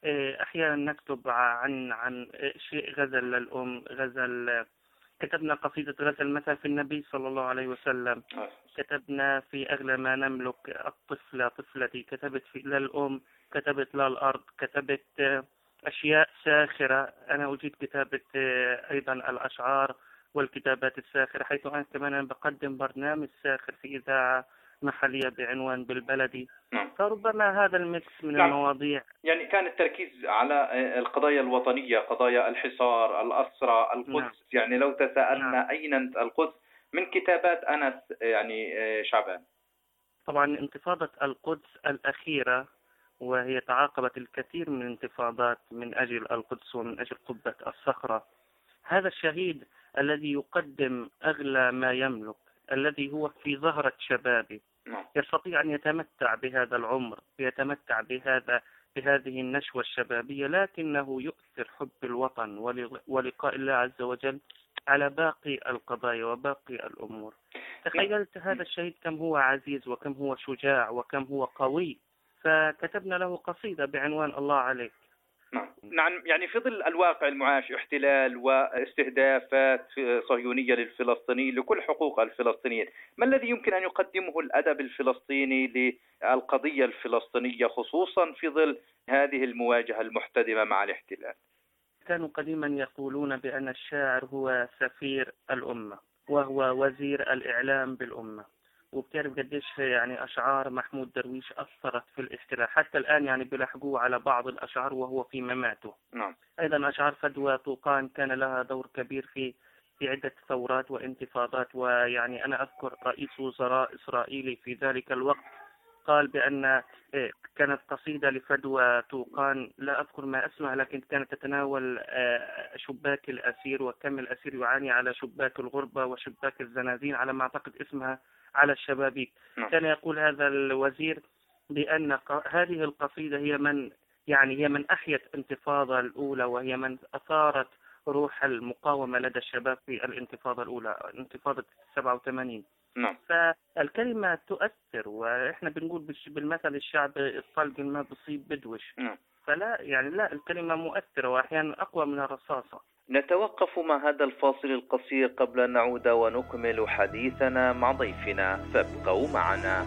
أحيانا نكتب عن عن شيء غزل للأم، غزل كتبنا قصيدة غزل مثلا في النبي صلى الله عليه وسلم، كتبنا في أغلى ما نملك الطفلة طفلتي، كتبت في للأم، كتبت للأرض، كتبت أشياء ساخرة. أنا أجيد كتابة أيضا الأشعار والكتابات الساخرة، حيث أنا كمان بقدم برنامج ساخر في إذاعة محلية بعنوان بالبلدي. نعم. فربما هذا الميكس من نعم. المواضيع، يعني كان التركيز على القضايا الوطنية، قضايا الحصار، الأسرى، القدس. نعم. يعني لو تساءلنا نعم. أين القدس من كتابات أنس يعني شعبان. طبعا انتفاضة القدس الأخيرة، وهي تعاقبت الكثير من الانتفاضات من أجل القدس ومن أجل قبة الصخرة. هذا الشهيد الذي يقدم أغلى ما يملك، الذي هو في زهرة شبابه، يستطيع أن يتمتع بهذا العمر، يتمتع بهذا بهذه النشوة الشبابية، لكنه يؤثر حب الوطن ولقاء الله عز وجل على باقي القضايا وباقي الأمور. تخيلت هذا الشهيد كم هو عزيز وكم هو شجاع وكم هو قوي، فكتبنا له قصيدة بعنوان الله عليك. نعم. نعم. يعني في ظل الواقع المعاش، احتلال واستهدافات صهيونية للفلسطينيين لكل حقوق الفلسطينيين، ما الذي يمكن أن يقدمه الأدب الفلسطيني للقضية الفلسطينية خصوصا في ظل هذه المواجهة المحتدمة مع الاحتلال؟ كانوا قديما يقولون بأن الشاعر هو سفير الأمة وهو وزير الإعلام بالأمة، وبتعرف قديش يعني أشعار محمود درويش أثرت في الاحتلال، حتى الآن يعني بيلحقوه على بعض الأشعار وهو في مماته. نعم. أيضا أشعار فدوى طوقان كان لها دور كبير في في عدة ثورات وانتفاضات، ويعني أنا أذكر رئيس وزراء إسرائيلي في ذلك الوقت قال بأن كانت قصيدة لفدوى طوقان، لا أذكر ما اسمها، لكن كانت تتناول شباك الأسير وكم الأسير يعاني على شباك الغربة وشباك الزنازين، على ما أعتقد اسمها على الشبابيك. كان يقول هذا الوزير بأن هذه القصيدة هي من يعني هي من أحيت الانتفاضة الأولى، وهي من أثارت روح المقاومة لدى الشباب في الانتفاضة الأولى، انتفاضة سبعة وثمانين. نعم. فالكلمة تؤثر، وإحنا بنقول بالمثل الشعبي الطلق ما بصيب بدوش. نعم. فلا يعني لا، الكلمة مؤثرة وأحيانا أقوى من الرصاصة. نتوقف مع هذا الفاصل القصير قبل أن نعود ونكمل حديثنا مع ضيفنا، فابقوا معنا.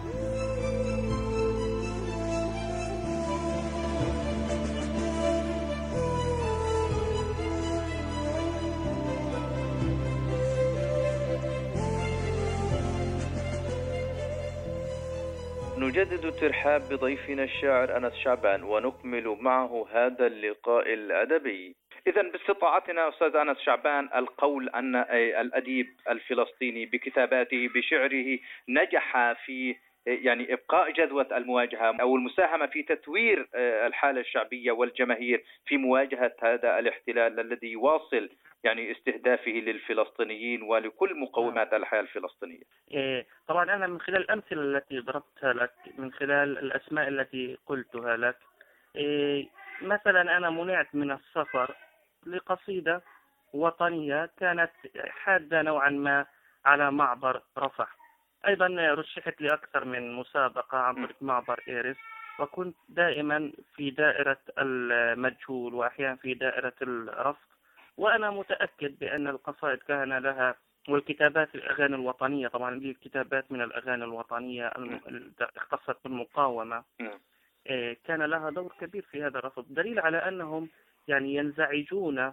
نجدد الترحاب بضيفنا الشاعر أنس شعبان ونكمل معه هذا اللقاء الأدبي. إذا باستطاعتنا أستاذ أنس شعبان القول أن الأديب الفلسطيني بكتاباته بشعره نجح في يعني إبقاء جذوة المواجهة أو المساهمة في تثوير الحالة الشعبية والجماهير في مواجهة هذا الاحتلال الذي يواصل يعني استهدافه للفلسطينيين ولكل مقومات الحياة الفلسطينية. إيه طبعا أنا من خلال الأمثلة التي ضربتها لك، من خلال الأسماء التي قلتها لك، إيه مثلا أنا منعت من السفر لقصيدة وطنية كانت حادة نوعا ما على معبر رفح. أيضا رشحت لي أكثر من مسابقة عن طريق معبر إيرس، وكنت دائما في دائرة المجهول وأحيانا في دائرة الرفض، وأنا متأكد بأن القصائد كان لها والكتابات الأغاني الوطنية، طبعا دي كتابات من الأغاني الوطنية اختصت بالمقاومة، كان لها دور كبير في هذا الرفض، دليل على أنهم يعني ينزعجون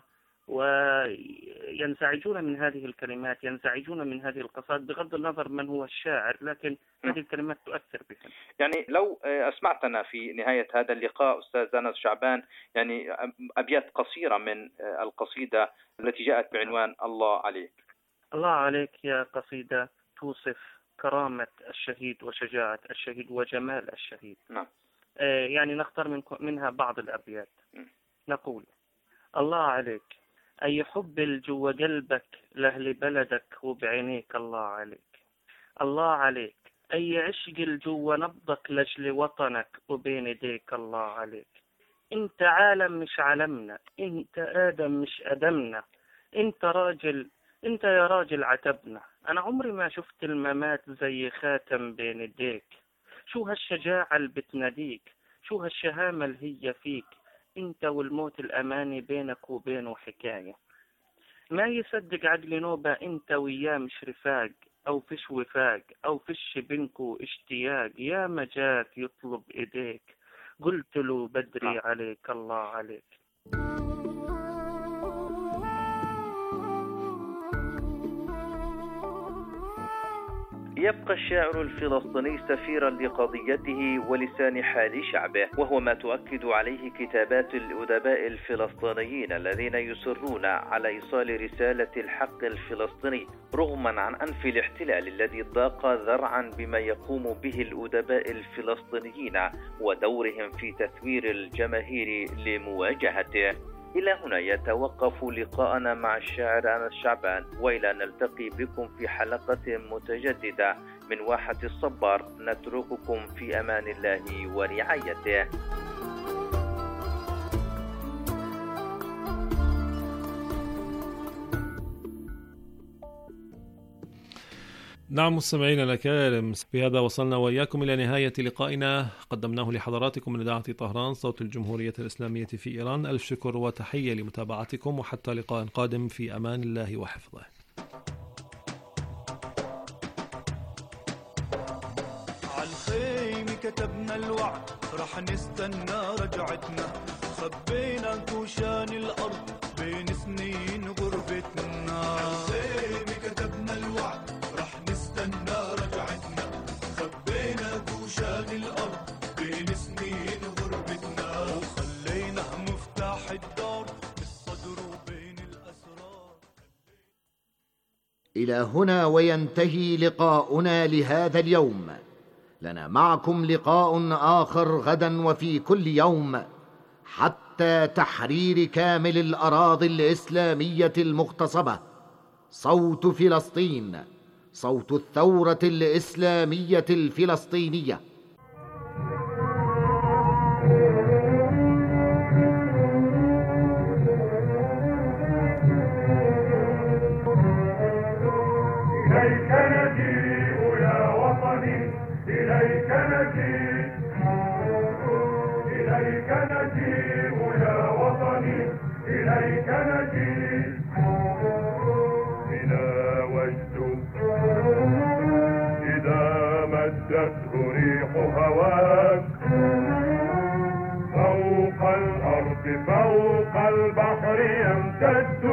وينزعجون من هذه الكلمات، ينزعجون من هذه القصائد بغض النظر من هو الشاعر، لكن هذه الكلمات تؤثر بهم. يعني لو أسمعتنا في نهاية هذا اللقاء أستاذ أنس شعبان يعني أبيات قصيرة من القصيدة التي جاءت بعنوان الله عليك. الله عليك يا قصيدة توصف كرامة الشهيد وشجاعة الشهيد وجمال الشهيد. نعم. يعني نختار من منها بعض الأبيات. نقول: الله عليك أي حب جوا قلبك لأهل بلدك وبعينيك، الله عليك. الله عليك أي عشق جوا نبضك لأجل وطنك وبين يديك، الله عليك. انت عالم مش عالمنا، انت آدم مش أدمنا، انت راجل، انت يا راجل عتبنا. أنا عمري ما شفت الممات زي خاتم بين يديك. شو هالشجاعة اللي بتناديك، شو هالشهامة اللي هي فيك، انت والموت الاماني بينك وبينه حكاية. ما يصدق عقلي نوبة انت وياه مش رفاق، او فيش وفاق، او فيش بينكو اشتياق. يا ما جاك يطلب ايديك، قلت له بدري عليك الله عليك. يبقى الشاعر الفلسطيني سفيرا لقضيته ولسان حال شعبه، وهو ما تؤكد عليه كتابات الأدباء الفلسطينيين الذين يصرون على إيصال رسالة الحق الفلسطيني رغما عن أنف الاحتلال الذي ضاق ذرعا بما يقوم به الأدباء الفلسطينيين ودورهم في تثوير الجماهير لمواجهته. إلى هنا يتوقف لقاءنا مع الشاعر أنس شعبان، وإلى أن نلتقي بكم في حلقة متجددة من واحة الصبار. نترككم في أمان الله ورعايته. نعم مستمعينا الأكارم، بهذا وصلنا وإياكم إلى نهاية لقائنا قدمناه لحضراتكم من إذاعة طهران صوت الجمهورية الإسلامية في إيران. ألف شكر وتحية لمتابعتكم، وحتى لقاء قادم في أمان الله وحفظه. عالخيم كتبنا الوعد رح نستنى رجعتنا، خبينا كوشان الأرض بين سنين غربتنا. عالخيم كتبنا الوعد رح نستنى رجعتنا، خبينا كوشان الأرض بين سنين غربتنا، وخلينا مفتاح الدار بالصدر وبين الأسرار. إلى هنا وينتهي لقاؤنا لهذا اليوم. لنا معكم لقاء آخر غدا وفي كل يوم حتى تحرير كامل الأراضي الإسلامية المغتصبة. صوت فلسطين، صوت الثورة الإسلامية الفلسطينية. إليك نجيء يا وطني، إليك نجيء، إليك نجيء يا وطني، إليك نجيء. بنا وجد إذا مدته ريح هواك، فوق الأرض فوق البحر يمتد.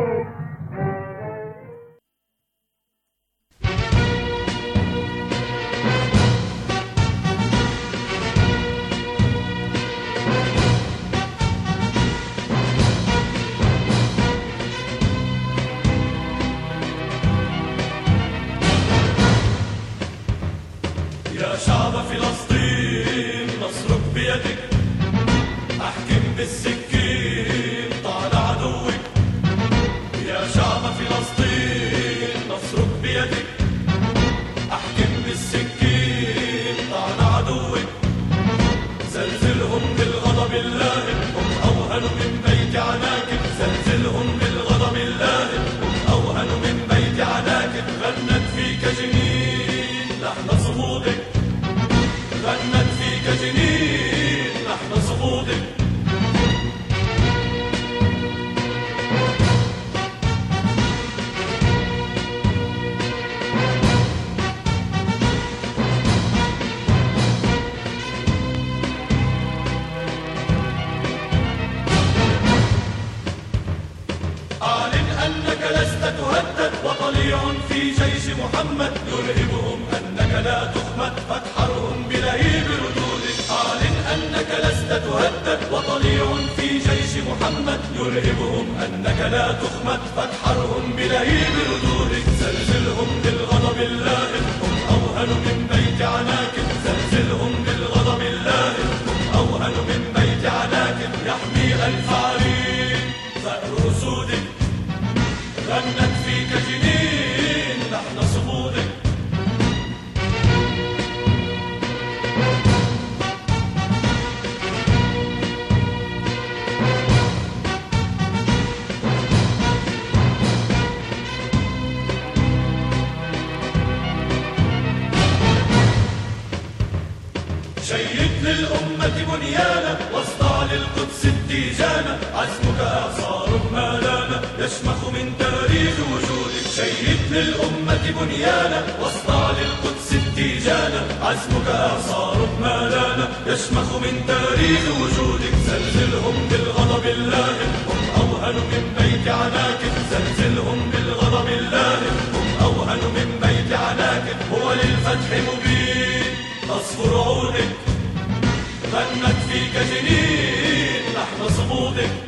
يا شعب فلسطين نصرك بيدك، أحكم بالسكين طال عدوك. يا شعب فلسطين نصرك بيدك، أحكم بالسكين طال عدوك. زلزلهم بالغضب اللائم، هم أوهن من بيت عناكب. زلزلهم بالغضب اللائم، هم أوهن من بيت عناكب. غنت فيك جنين لحن صمودك، غنت فيك جنين لحن صمودك. أعلن أنك لست تهدد، وطليع في جيش محمد يرهبهم أنك لا تخمد، فتحرهم بلهيب ردودك. أعلن أنك لست تهدد، وطليع في جيش محمد يرهبهم أنك لا تخمد، فتحرهم بلهيب ردودك. زلزلهم بالغضب اللائم، هم أوهن من بيت عناكب. زلزلهم بالغضب اللائم، هم أوهن من بيت عناكب. يحمي ألف عرين ثأر أسودك، غنت فيك جنين لحن صمودك. شيد للأمة بنيانا، واصدع واصدع للقدس التيجانة، عزمك إعصار ما لانا يشمخ من تاريخ وجودك، شيد للأمة بنيانا واصدع للقدس التيجانة، عزمك إعصار ما لانا يشمخ من تاريخ وجودك، زلزلهم بالغضب اللاهب هم أوهن من بيت عناكب، زلزلهم بالغضب اللاهب هم أوهن من بيت عناكب، هو للفتح مبين تصفر عودك غنت فيك جنين لحن صمودك،